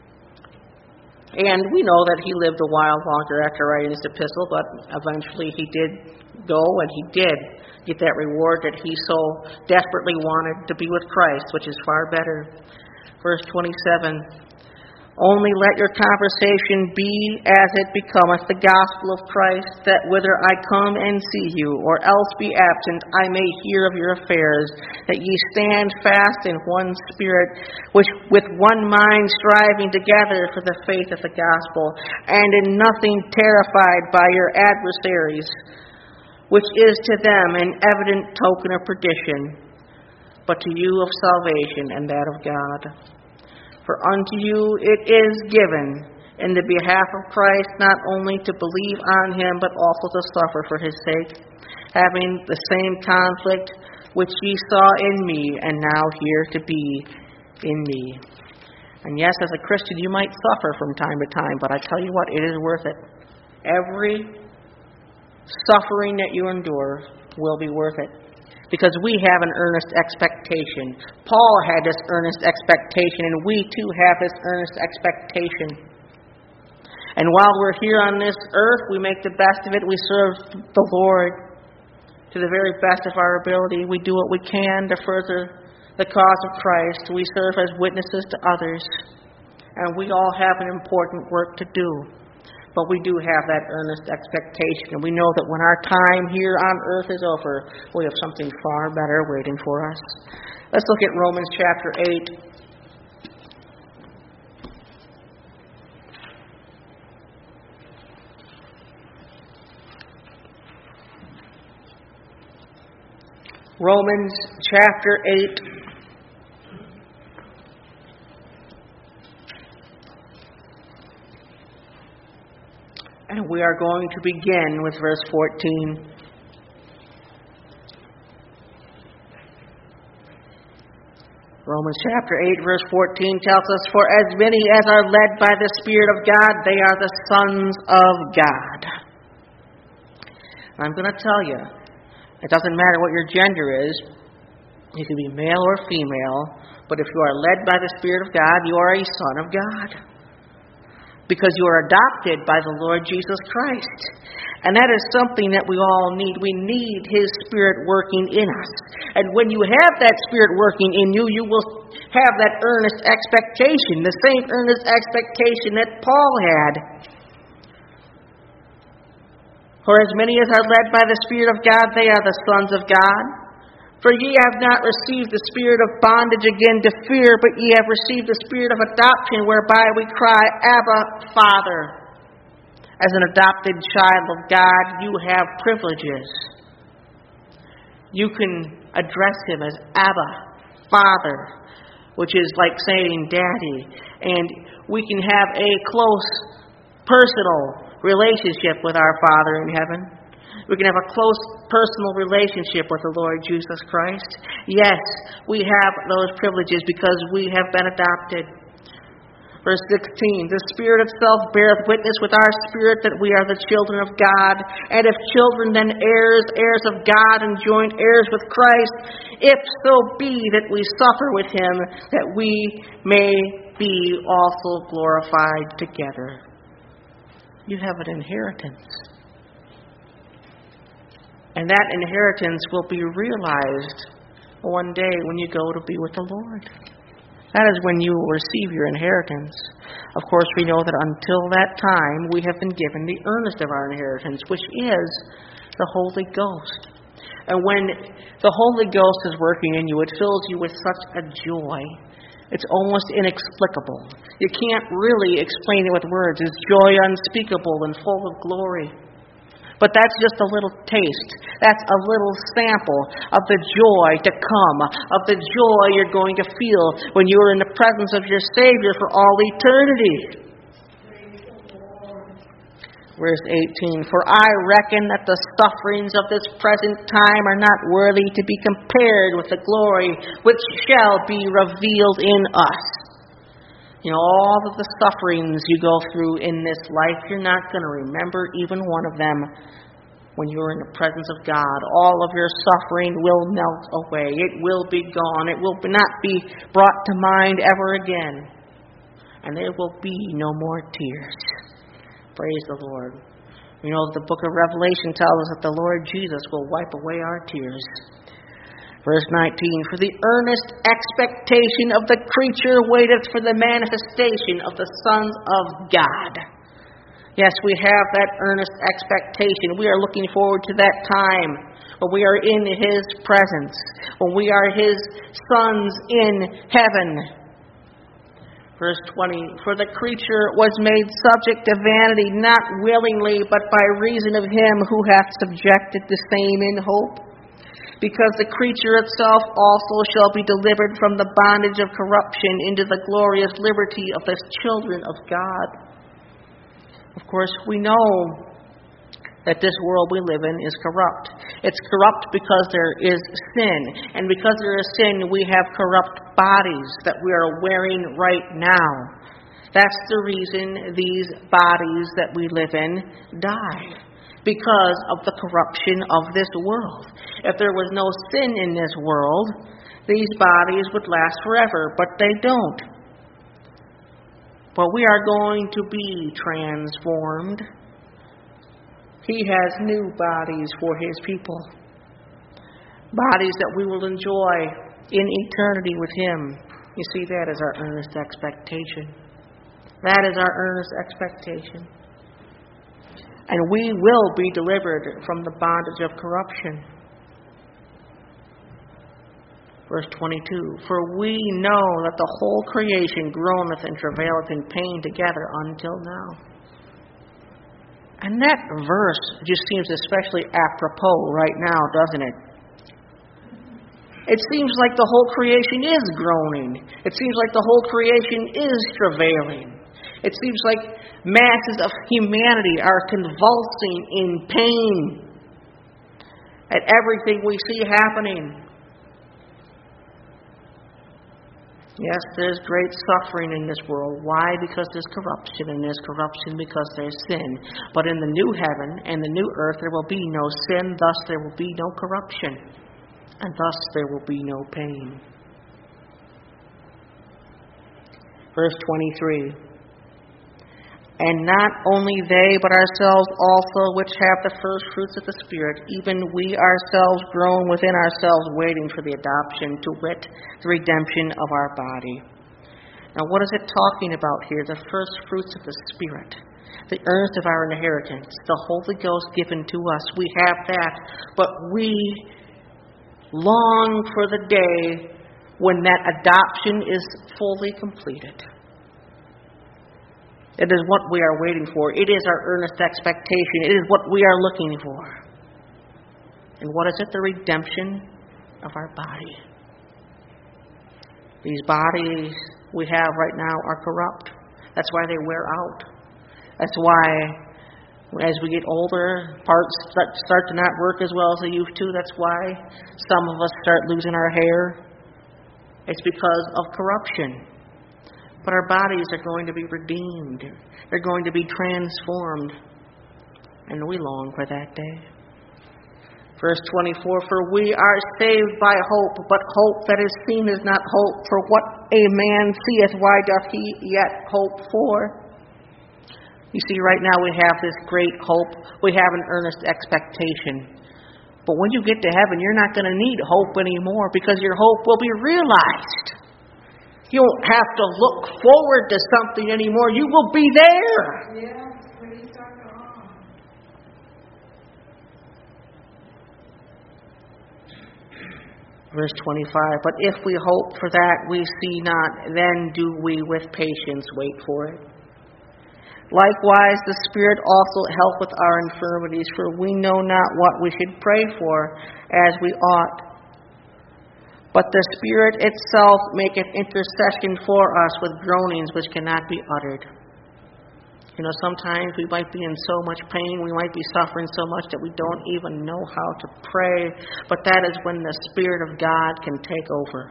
And we know that he lived a while longer after writing this epistle, but eventually he did go, and he did get that reward that he so desperately wanted, to be with Christ, which is far better. Verse 27, Only let your conversation be as it becometh the gospel of Christ, that whither I come and see you, or else be absent, I may hear of your affairs, that ye stand fast in one spirit, which with one mind striving together for the faith of the gospel, and in nothing terrified by your adversaries, which is to them an evident token of perdition, but to you of salvation and that of God. For unto you it is given in the behalf of Christ not only to believe on him, but also to suffer for his sake, having the same conflict which ye saw in me, and now here to be in me. And yes, as a Christian, you might suffer from time to time, but I tell you what, it is worth it. Every suffering that you endure will be worth it, because we have an earnest expectation. Paul had this earnest expectation, and we too have this earnest expectation. And while we're here on this earth, we make the best of it. We serve the Lord to the very best of our ability. We do what we can to further the cause of Christ. We serve as witnesses to others, and we all have an important work to do. But we do have that earnest expectation, and we know that when our time here on earth is over, we have something far better waiting for us. Let's look at Romans chapter 8. Romans chapter 8. And we are going to begin with verse 14. Romans chapter 8, verse 14 tells us, For as many as are led by the Spirit of God, they are the sons of God. I'm going to tell you, it doesn't matter what your gender is. You can be male or female, but if you are led by the Spirit of God, you are a son of God, because you are adopted by the Lord Jesus Christ. And that is something that we all need. We need His Spirit working in us. And when you have that Spirit working in you, you will have that earnest expectation, the same earnest expectation that Paul had. For as many as are led by the Spirit of God, they are the sons of God. For ye have not received the spirit of bondage again to fear, but ye have received the spirit of adoption, whereby we cry, Abba, Father. As an adopted child of God, you have privileges. You can address Him as Abba, Father, which is like saying Daddy. And we can have a close, personal relationship with our Father in heaven. We can have a close personal relationship with the Lord Jesus Christ. Yes, we have those privileges because we have been adopted. Verse 16, The Spirit itself beareth witness with our spirit that we are the children of God. And if children, then heirs, heirs of God, and joint heirs with Christ, if so be that we suffer with Him, that we may be also glorified together. You have an inheritance. And that inheritance will be realized one day when you go to be with the Lord. That is when you will receive your inheritance. Of course, we know that until that time, we have been given the earnest of our inheritance, which is the Holy Ghost. And when the Holy Ghost is working in you, it fills you with such a joy. It's almost inexplicable. You can't really explain it with words. It's joy unspeakable and full of glory. But that's just a little taste. That's a little sample of the joy to come, of the joy you're going to feel when you're in the presence of your Savior for all eternity. Verse 18, For I reckon that the sufferings of this present time are not worthy to be compared with the glory which shall be revealed in us. You know, all of the sufferings you go through in this life, you're not going to remember even one of them when you're in the presence of God. All of your suffering will melt away. It will be gone. It will not be brought to mind ever again. And there will be no more tears. Praise the Lord. You know, the book of Revelation tells us that the Lord Jesus will wipe away our tears. Verse 19, for the earnest expectation of the creature waiteth for the manifestation of the sons of God. Yes, we have that earnest expectation. We are looking forward to that time when we are in His presence, when we are His sons in heaven. Verse 20, for the creature was made subject to vanity, not willingly, but by reason of Him who hath subjected the same in hope. Because the creature itself also shall be delivered from the bondage of corruption into the glorious liberty of the children of God. Of course, we know that this world we live in is corrupt. It's corrupt because there is sin. And because there is sin, we have corrupt bodies that we are wearing right now. That's the reason these bodies that we live in die. Because of the corruption of this world. If there was no sin in this world, these bodies would last forever, but they don't. But we are going to be transformed. He has new bodies for His people. Bodies that we will enjoy in eternity with Him. You see, that is our earnest expectation. That is our earnest expectation. And we will be delivered from the bondage of corruption. Verse 22, for we know that the whole creation groaneth and travaileth in pain together until now. And that verse just seems especially apropos right now, doesn't it? It seems like the whole creation is groaning. It seems like the whole creation is travailing. It seems like masses of humanity are convulsing in pain at everything we see happening. Yes, there's great suffering in this world. Why? Because there's corruption, and there's corruption because there's sin. But in the new heaven and the new earth there will be no sin, thus there will be no corruption, and thus there will be no pain. Verse 23. And not only they, but ourselves also, which have the first fruits of the Spirit, even we ourselves groan within ourselves, waiting for the adoption, to wit, the redemption of our body. Now, what is it talking about here? The first fruits of the Spirit, the earnest of our inheritance, the Holy Ghost given to us. We have that, but we long for the day when that adoption is fully completed. It is what we are waiting for. It is our earnest expectation. It is what we are looking for. And what is it? The redemption of our body. These bodies we have right now are corrupt. That's why they wear out. That's why as we get older, parts start to not work as well as they used to. That's why some of us start losing our hair. It's because of corruption. But our bodies are going to be redeemed. They're going to be transformed. And we long for that day. Verse 24, for we are saved by hope, but hope that is seen is not hope. For what a man seeth, why doth he yet hope for? You see, right now we have this great hope. We have an earnest expectation. But when you get to heaven, you're not going to need hope anymore because your hope will be realized. You won't have to look forward to something anymore. You will be there. Yes, praise God. Verse 25, but if we hope for that we see not, then do we with patience wait for it. Likewise, the Spirit also helpeth our infirmities, for we know not what we should pray for as we ought. But the Spirit itself maketh intercession for us with groanings which cannot be uttered. You know, sometimes we might be in so much pain, we might be suffering so much that we don't even know how to pray. But that is when the Spirit of God can take over.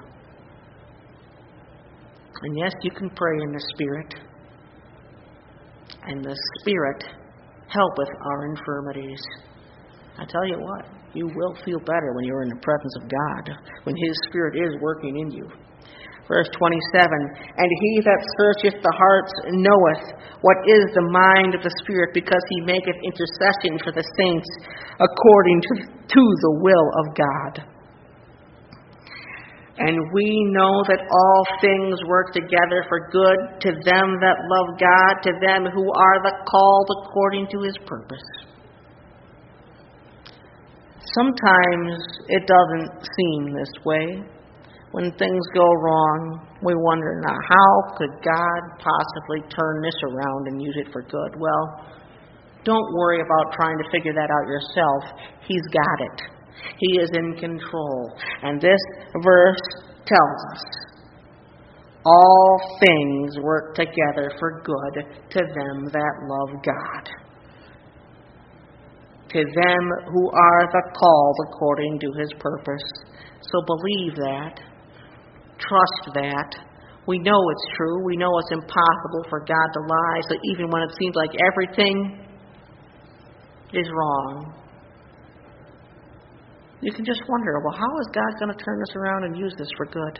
And yes, you can pray in the Spirit. And the Spirit helpeth our infirmities. I tell you what, you will feel better when you're in the presence of God, when His Spirit is working in you. Verse 27, and he that searcheth the hearts knoweth what is the mind of the Spirit, because He maketh intercession for the saints according to the will of God. And we know that all things work together for good to them that love God, to them who are the called according to His purpose. Sometimes it doesn't seem this way. When things go wrong, we wonder, now, how could God possibly turn this around and use it for good? Well, don't worry about trying to figure that out yourself. He's got it. He is in control. And this verse tells us, all things work together for good to them that love God, to them who are the called according to His purpose. So believe that. Trust that. We know it's true. We know it's impossible for God to lie. So even when it seems like everything is wrong, you can just wonder, well, how is God going to turn this around and use this for good?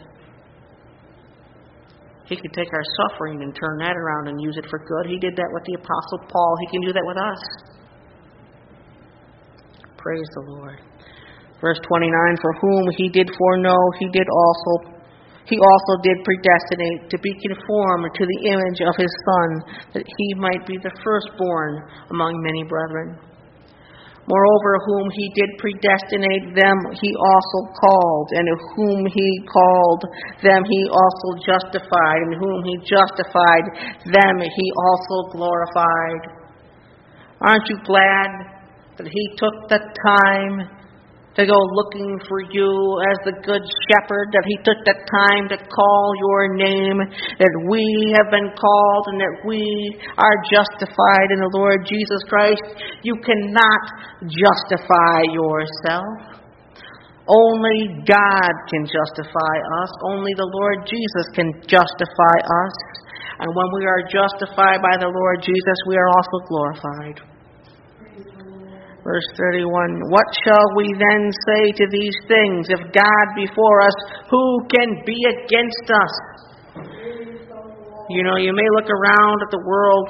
He could take our suffering and turn that around and use it for good. He did that with the Apostle Paul. He can do that with us. Praise the Lord. Verse 29, for whom He did foreknow, He also did predestinate to be conformed to the image of His Son, that He might be the firstborn among many brethren. Moreover, whom He did predestinate, them He also called, and whom He called, them He also justified, and whom He justified, them He also glorified. Aren't you glad that He took the time to go looking for you as the good shepherd, that He took the time to call your name, that we have been called and that we are justified in the Lord Jesus Christ? You cannot justify yourself. Only God can justify us. Only the Lord Jesus can justify us. And when we are justified by the Lord Jesus, we are also glorified. Verse 31, what shall we then say to these things? If God be for us, who can be against us? You know, you may look around at the world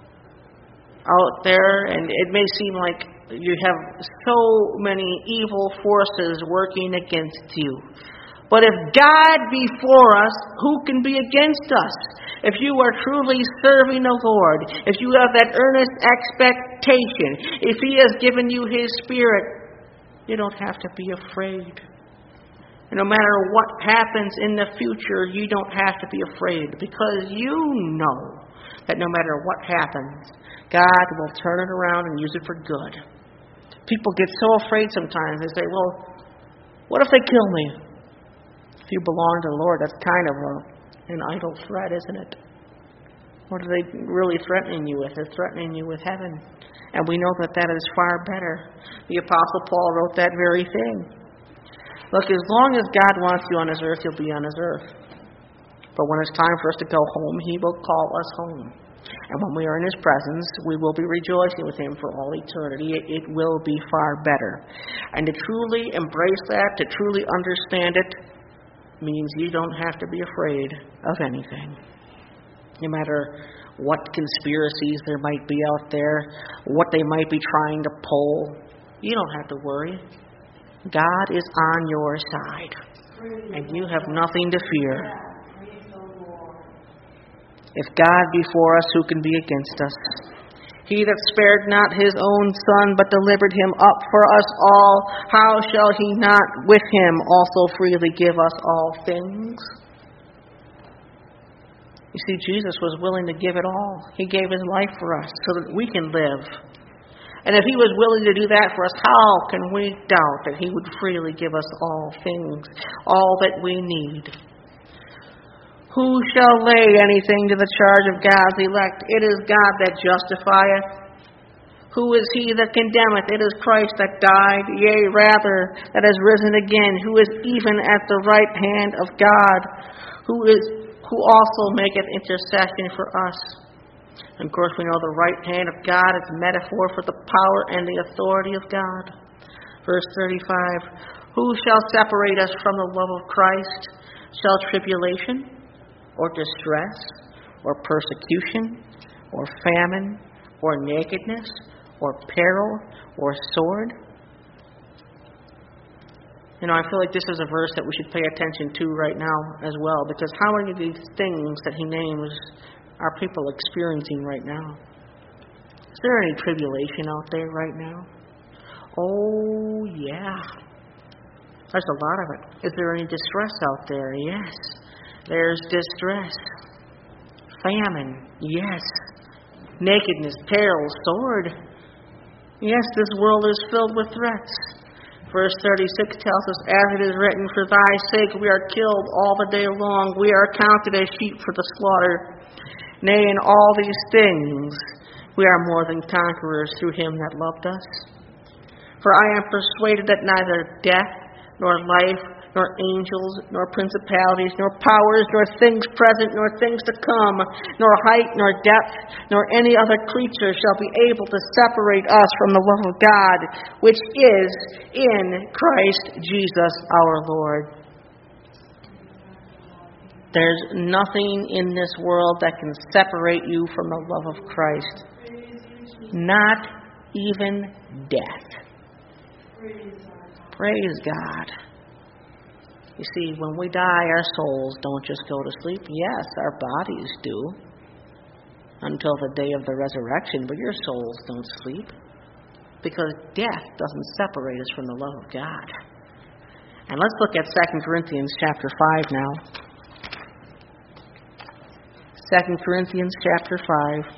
out there, and it may seem like you have so many evil forces working against you. But if God be for us, who can be against us? If you are truly serving the Lord, if you have that earnest expectation, if He has given you His Spirit, you don't have to be afraid. And no matter what happens in the future, you don't have to be afraid, because you know that no matter what happens, God will turn it around and use it for good. People get so afraid sometimes. They say, well, what if they kill me? If you belong to the Lord, that's kind of an idle threat, isn't it? What are they really threatening you with? They're threatening you with heaven. And we know that that is far better. The Apostle Paul wrote that very thing. Look, as long as God wants you on His earth, you'll be on His earth. But when it's time for us to go home, He will call us home. And when we are in His presence, we will be rejoicing with Him for all eternity. It will be far better. And to truly embrace that, to truly understand it, means you don't have to be afraid of anything. No matter what conspiracies there might be out there, what they might be trying to pull, you don't have to worry. God is on your side, and you have nothing to fear. If God be for us, who can be against us? He that spared not His own Son, but delivered Him up for us all, how shall He not with Him also freely give us all things? You see, Jesus was willing to give it all. He gave His life for us so that we can live. And if He was willing to do that for us, how can we doubt that He would freely give us all things, all that we need? Who shall lay anything to the charge of God's elect? It is God that justifieth. Who is he that condemneth? It is Christ that died, yea, rather, that has risen again, who is even at the right hand of God, who also maketh intercession for us. And of course, we know the right hand of God is a metaphor for the power and the authority of God. Verse 35, who shall separate us from the love of Christ? Shall tribulation, or distress, or persecution, or famine, or nakedness, or peril, or sword? I feel like this is a verse that we should pay attention to right now as well, because how many of these things that he names are people experiencing right now? Is there any tribulation out there right now? Oh, yeah. There's a lot of it. Is there any distress out there? Yes. There's distress. Famine. Yes. Nakedness, peril, sword. Yes, this world is filled with threats. Verse 36 tells us, as it is written, for thy sake we are killed all the day long. We are counted as sheep for the slaughter. Nay, in all these things we are more than conquerors through him that loved us. For I am persuaded that neither death, nor life, nor angels, nor principalities, nor powers, nor things present, nor things to come, nor height, nor depth, nor any other creature shall be able to separate us from the love of God, which is in Christ Jesus our Lord. There's nothing in this world that can separate you from the love of Christ. Not even death. Praise God. You see, when we die, our souls don't just go to sleep. Yes, our bodies do, until the day of the resurrection, but your souls don't sleep, because death doesn't separate us from the love of God. And let's look at 2 Corinthians chapter 5 now. 2 Corinthians chapter 5.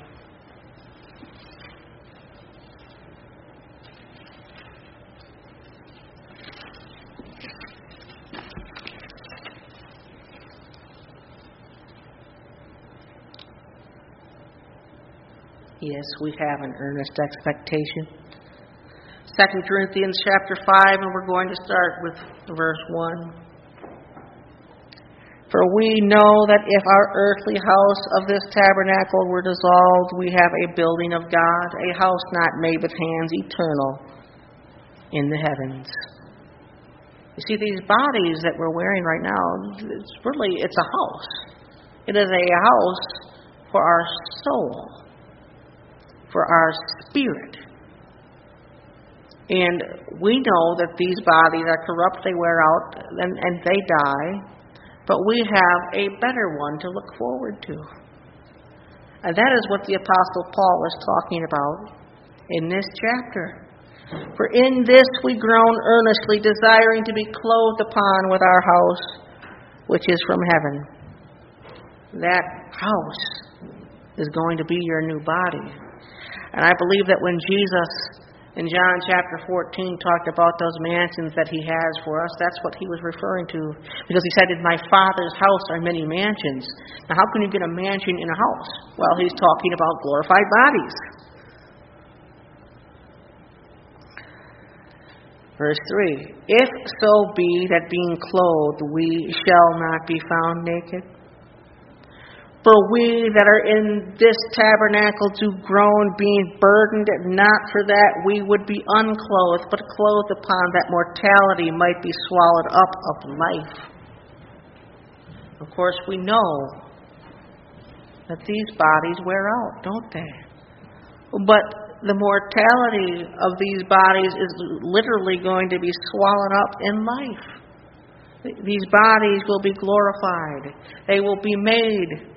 Yes, we have an earnest expectation. 2 Corinthians chapter 5, and we're going to start with verse 1. For we know that if our earthly house of this tabernacle were dissolved, we have a building of God, a house not made with hands, eternal in the heavens. You see, these bodies that we're wearing right now, it's a house. It is a house for our soul, for our spirit. And we know that these bodies are corrupt, they wear out, and they die. But we have a better one to look forward to. And that is what the Apostle Paul is talking about in this chapter. For in this we groan earnestly, desiring to be clothed upon with our house, which is from heaven. That house is going to be your new body. And I believe that when Jesus, in John chapter 14, talked about those mansions that he has for us, that's what he was referring to. Because he said, in my Father's house are many mansions. Now, how can you get a mansion in a house? Well, he's talking about glorified bodies. Verse 3, if so be that being clothed we shall not be found naked. For we that are in this tabernacle do groan, being burdened, not for that we would be unclothed, but clothed upon that mortality might be swallowed up of life. Of course, we know that these bodies wear out, don't they? But the mortality of these bodies is literally going to be swallowed up in life. These bodies will be glorified. They will be made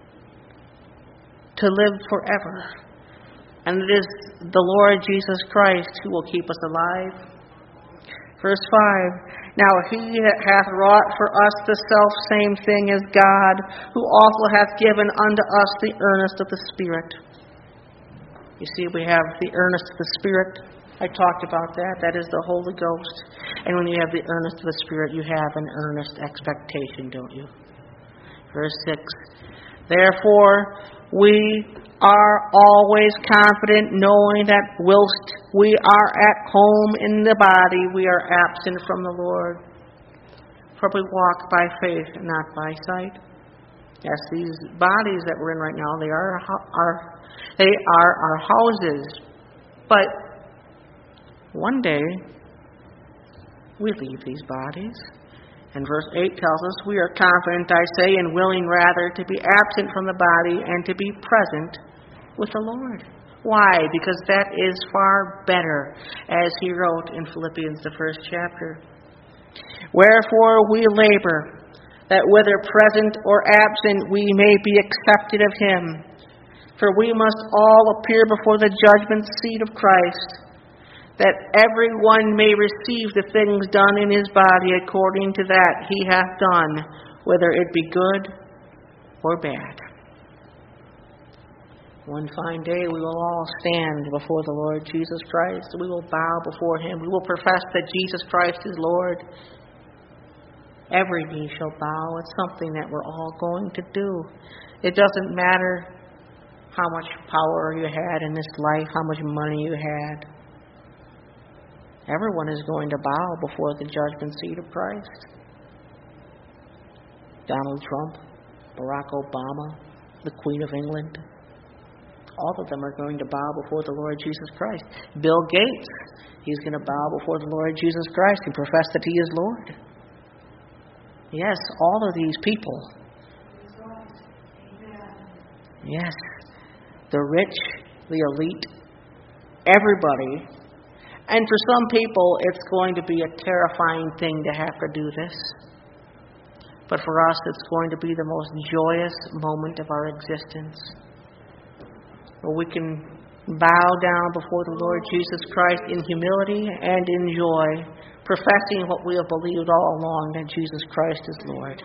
to live forever. And it is the Lord Jesus Christ who will keep us alive. Verse 5, now he hath wrought for us the selfsame thing as God, who also hath given unto us the earnest of the Spirit. You see, we have the earnest of the Spirit. I talked about that. That is the Holy Ghost. And when you have the earnest of the Spirit, you have an earnest expectation, don't you? Verse 6, therefore we are always confident, knowing that whilst we are at home in the body, we are absent from the Lord. For we walk by faith, not by sight. Yes, these bodies that we're in right now, they are our houses. But one day, we leave these bodies. And verse 8 tells us, we are confident, I say, and willing rather to be absent from the body and to be present with the Lord. Why? Because that is far better, as he wrote in Philippians, the first chapter. Wherefore we labor, that whether present or absent we may be accepted of him. For we must all appear before the judgment seat of Christ, that every one may receive the things done in his body according to that he hath done, whether it be good or bad. One fine day we will all stand before the Lord Jesus Christ. We will bow before him. We will profess that Jesus Christ is Lord. Every knee shall bow. It's something that we're all going to do. It doesn't matter how much power you had in this life, how much money you had. Everyone is going to bow before the judgment seat of Christ. Donald Trump, Barack Obama, the Queen of England, all of them are going to bow before the Lord Jesus Christ. Bill Gates, he's going to bow before the Lord Jesus Christ and profess that he is Lord. Yes, all of these people. Yes, the rich, the elite, everybody. And for some people, it's going to be a terrifying thing to have to do this. But for us, it's going to be the most joyous moment of our existence, where we can bow down before the Lord Jesus Christ in humility and in joy, professing what we have believed all along, that Jesus Christ is Lord.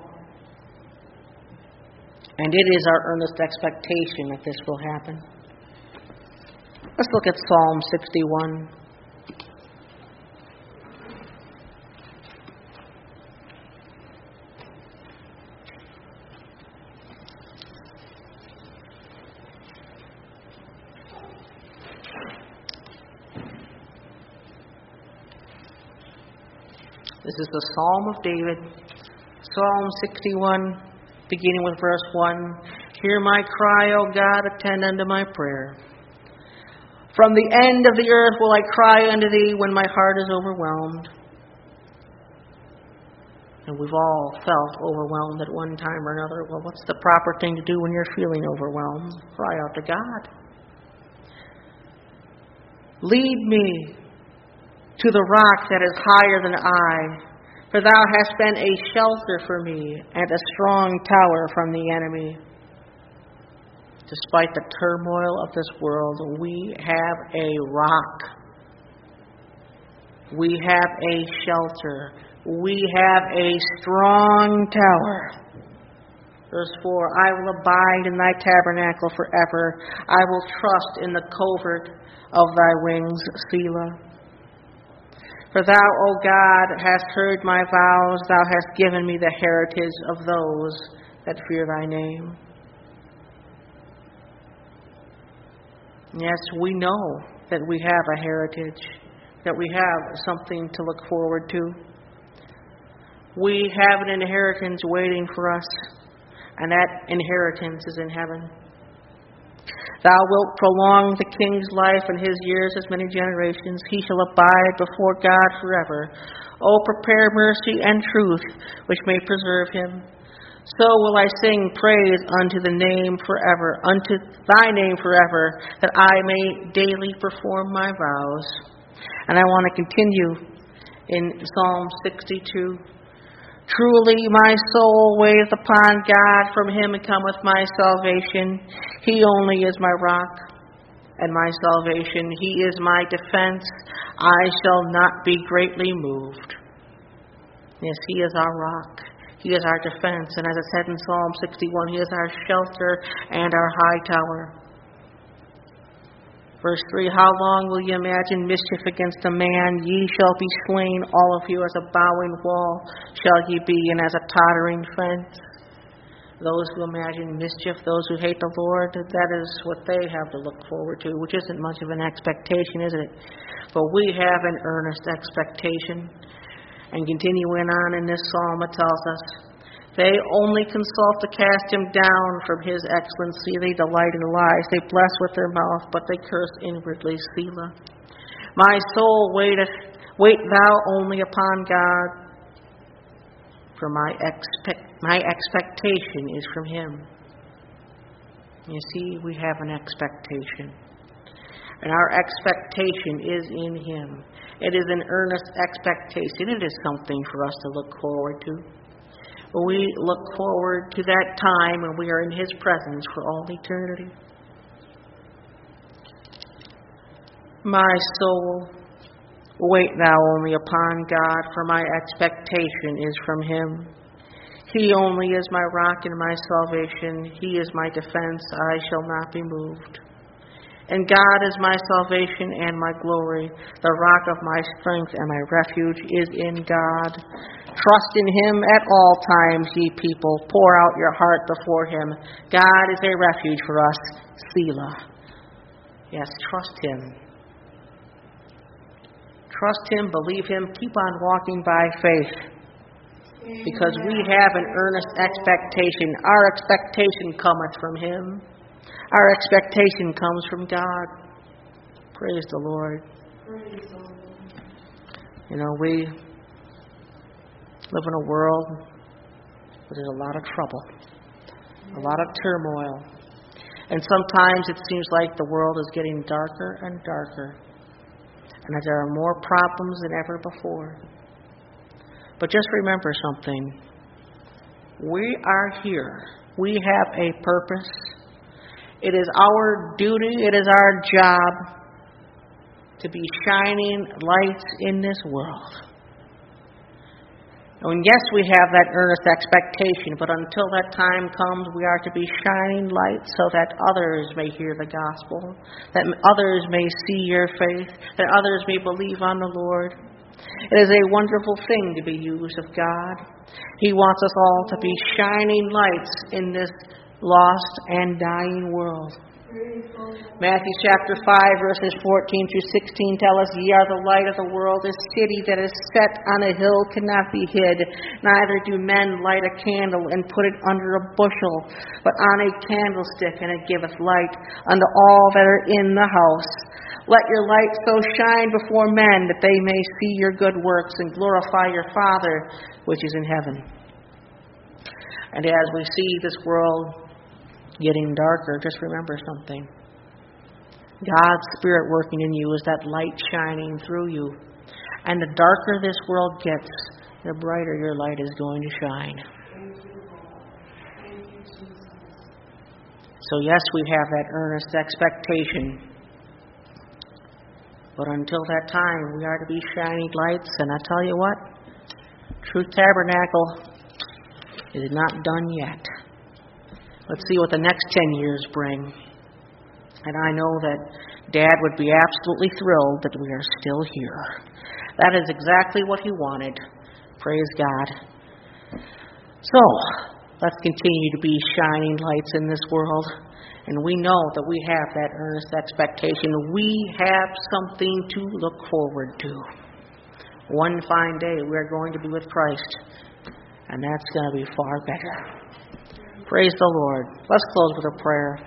And it is our earnest expectation that this will happen. Let's look at Psalm 61. This is the Psalm of David, Psalm 61, beginning with verse 1. Hear my cry, O God, attend unto my prayer. From the end of the earth will I cry unto thee when my heart is overwhelmed. And we've all felt overwhelmed at one time or another. Well, what's the proper thing to do when you're feeling overwhelmed? Cry out to God. Lead me to the rock that is higher than I, for thou hast been a shelter for me and a strong tower from the enemy. Despite the turmoil of this world, we have a rock. We have a shelter. We have a strong tower. Verse 4, I will abide in thy tabernacle forever. I will trust in the covert of thy wings, Selah. For thou, O God, hast heard my vows. Thou hast given me the heritage of those that fear thy name. Yes, we know that we have a heritage, that we have something to look forward to. We have an inheritance waiting for us, and that inheritance is in heaven. Thou wilt prolong the king's life and his years as many generations. He shall abide before God forever. O prepare mercy and truth, which may preserve him. So will I sing praise unto the name forever, unto thy name forever, that I may daily perform my vows. And I want to continue in Psalm 62. Truly my soul waiteth upon God, from him cometh my salvation. He only is my rock and my salvation. He is my defense. I shall not be greatly moved. Yes, he is our rock. He is our defense. And as it said in Psalm 61, he is our shelter and our high tower. Verse 3, how long will ye imagine mischief against a man? Ye shall be slain, all of you, as a bowing wall shall ye be, and as a tottering fence. Those who imagine mischief, those who hate the Lord, that is what they have to look forward to, which isn't much of an expectation, is it? But we have an earnest expectation. And continuing on in this psalm, it tells us, they only consult to cast him down from his excellency. They delight in lies. They bless with their mouth, but they curse inwardly. Selah. My soul waiteth, wait thou only upon God, for my expectation is from him. You see, we have an expectation. And our expectation is in him. It is an earnest expectation. It is something for us to look forward to. We look forward to that time when we are in His presence for all eternity. My soul, wait thou only upon God, for my expectation is from Him. He only is my rock and my salvation. He is my defense. I shall not be moved. And God is my salvation and my glory. The rock of my strength and my refuge is in God. Trust in Him at all times, ye people. Pour out your heart before Him. God is a refuge for us. Selah. Yes, trust Him. Trust Him, believe Him, keep on walking by faith. Because we have an earnest expectation. Our expectation cometh from Him. Our expectation comes from God. Praise the Lord. You know, we live in a world where there's a lot of trouble, a lot of turmoil. And sometimes it seems like the world is getting darker and darker, and that there are more problems than ever before. But just remember something. We are here. We have a purpose. It is our duty, it is our job to be shining lights in this world. And yes, we have that earnest expectation, but until that time comes, we are to be shining lights so that others may hear the gospel, that others may see your faith, that others may believe on the Lord. It is a wonderful thing to be used of God. He wants us all to be shining lights in this lost and dying world. Matthew chapter 5, verses 14 through 16 tell us, Ye are the light of the world. A city that is set on a hill cannot be hid. Neither do men light a candle and put it under a bushel, but on a candlestick, and it giveth light unto all that are in the house. Let your light so shine before men that they may see your good works and glorify your Father which is in heaven. And as we see this world getting darker, just remember something. God's Spirit working in you is that light shining through you. And the darker this world gets, the brighter your light is going to shine. So yes, we have that earnest expectation. But until that time, we are to be shining lights. And I tell you what, Truth Tabernacle is not done yet. Let's see what the next 10 years bring. And I know that Dad would be absolutely thrilled that we are still here. That is exactly what he wanted. Praise God. So, let's continue to be shining lights in this world. And we know that we have that earnest expectation. We have something to look forward to. One fine day we are going to be with Christ. And that's going to be far better. Praise the Lord. Let's close with a prayer.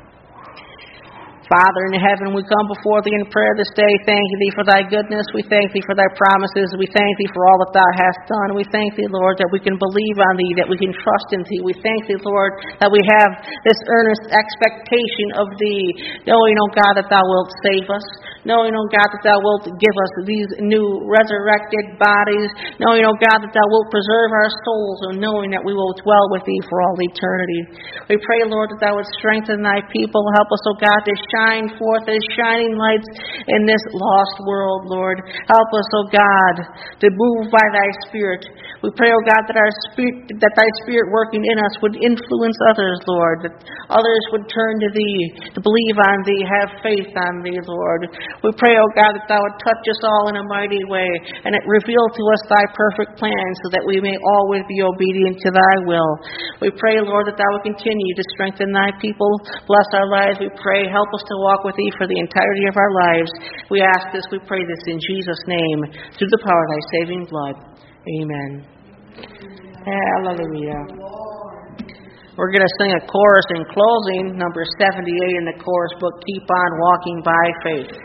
Father in heaven, we come before Thee in prayer this day, thanking Thee for Thy goodness. We thank Thee for Thy promises. We thank Thee for all that Thou hast done. We thank Thee, Lord, that we can believe on Thee, that we can trust in Thee. We thank Thee, Lord, that we have this earnest expectation of Thee, knowing, oh God, that Thou wilt save us, knowing, oh God, that Thou wilt give us these new resurrected bodies, knowing, oh God, that Thou wilt preserve our souls, and knowing that we will dwell with Thee for all eternity. We pray, Lord, that Thou would strengthen Thy people. Help us, oh God, to shine forth as shining lights in this lost world, Lord. Help us, oh God, to move by Thy Spirit. We pray, oh God, that Thy Spirit working in us would influence others, Lord, that others would turn to Thee, to believe on Thee, have faith on Thee, Lord. We pray, oh God, that Thou would touch us all in a mighty way, and it reveal to us Thy perfect plan, so that we may always be obedient to Thy will. We pray, Lord, that Thou would continue to strengthen Thy people. Bless our lives, we pray. Help us to walk with Thee for the entirety of our lives. We ask this, we pray this in Jesus' name, through the power of Thy saving blood. Amen. Hallelujah. We're going to sing a chorus in closing, number 78 in the chorus book, Keep on Walking by Faith.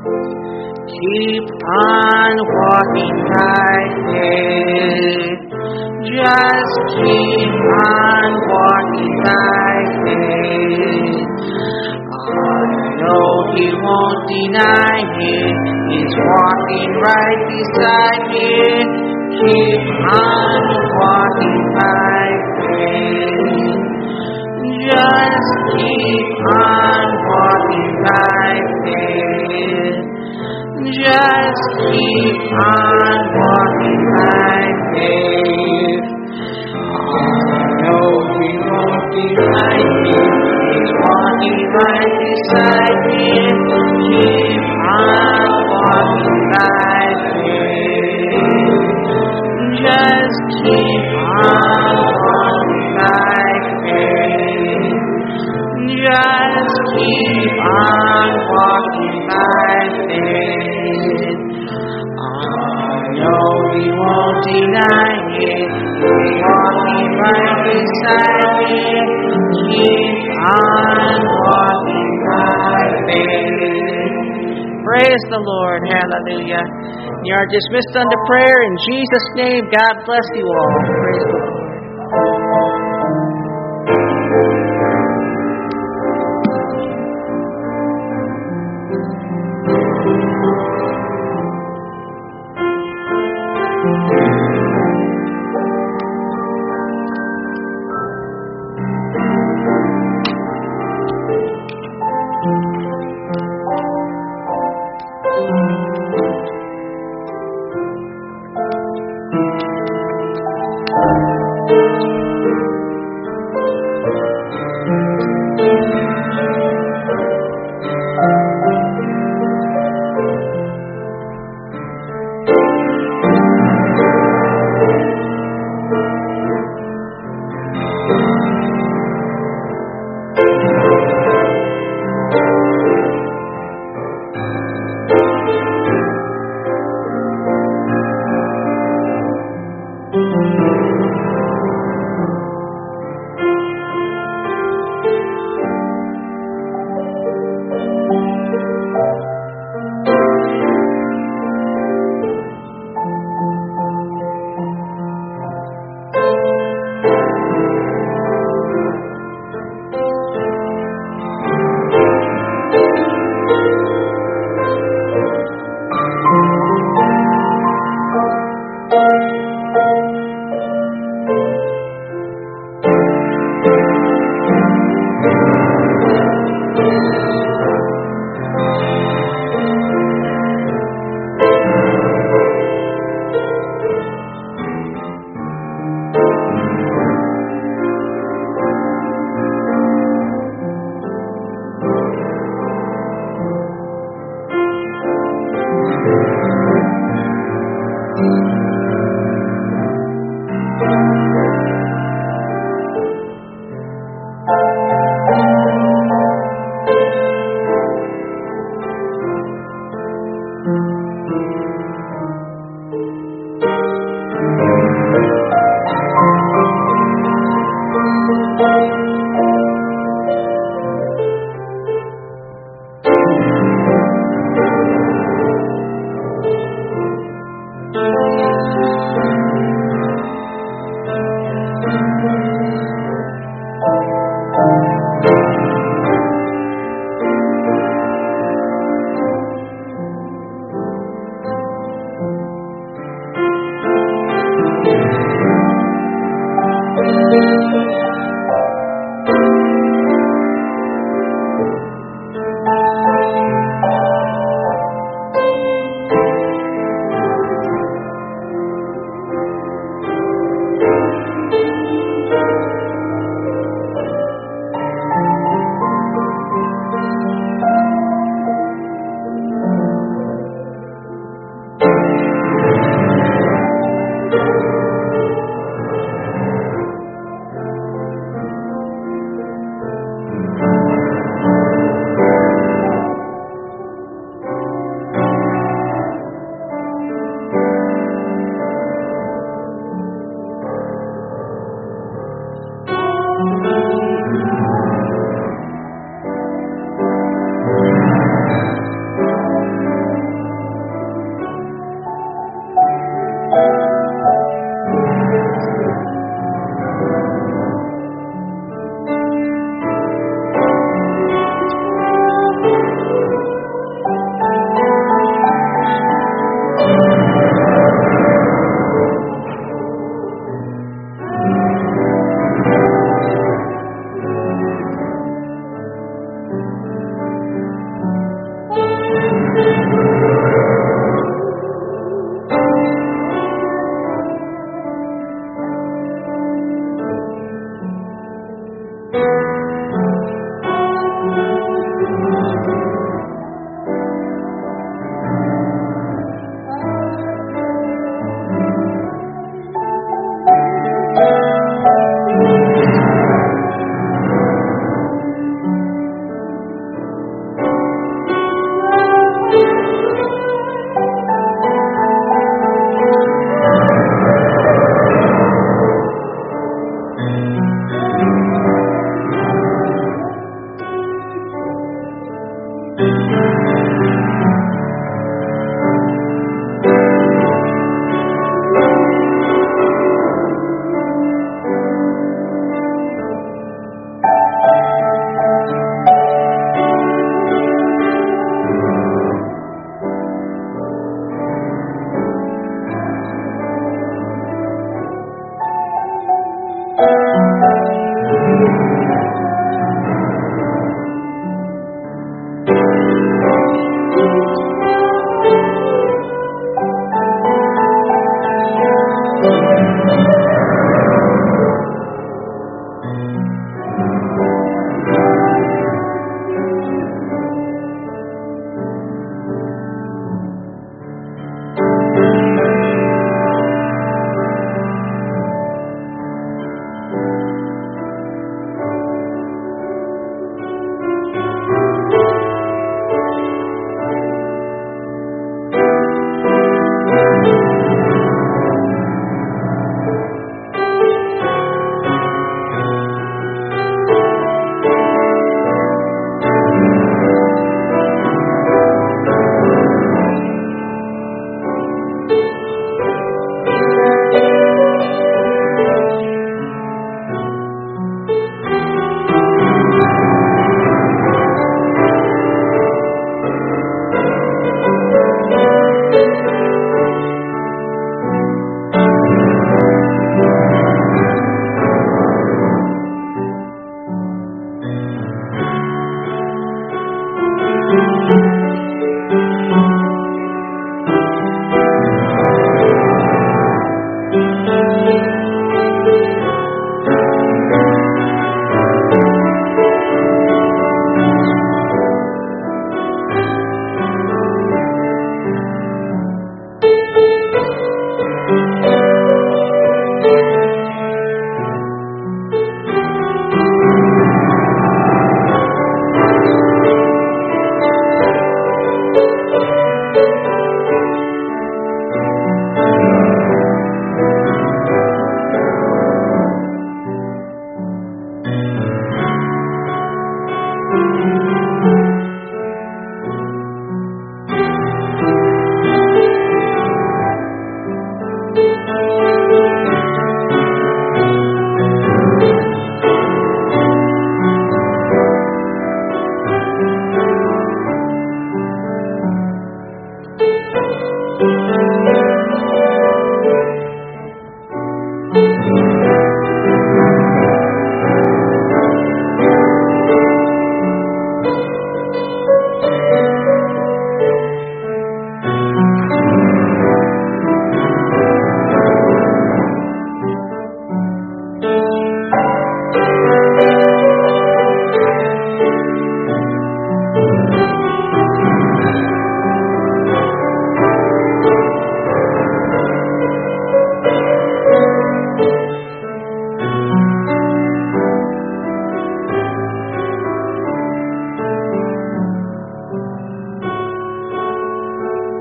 Keep on walking by faith. Just keep on walking by faith. I know He won't deny me. He's walking right beside me. Keep on walking by faith. Just keep on walking by faith. Just keep on walking by faith. I know He won't deny me. He's walking right beside me. Keep on walking by faith. Just keep on walking by faith. Just keep on walking by faith. I know He won't deny me. He's walking right beside me. Keep on walking by faith. Praise the Lord. Hallelujah. You are dismissed unto prayer in Jesus' name. God bless you all. Praise the Lord.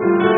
Thank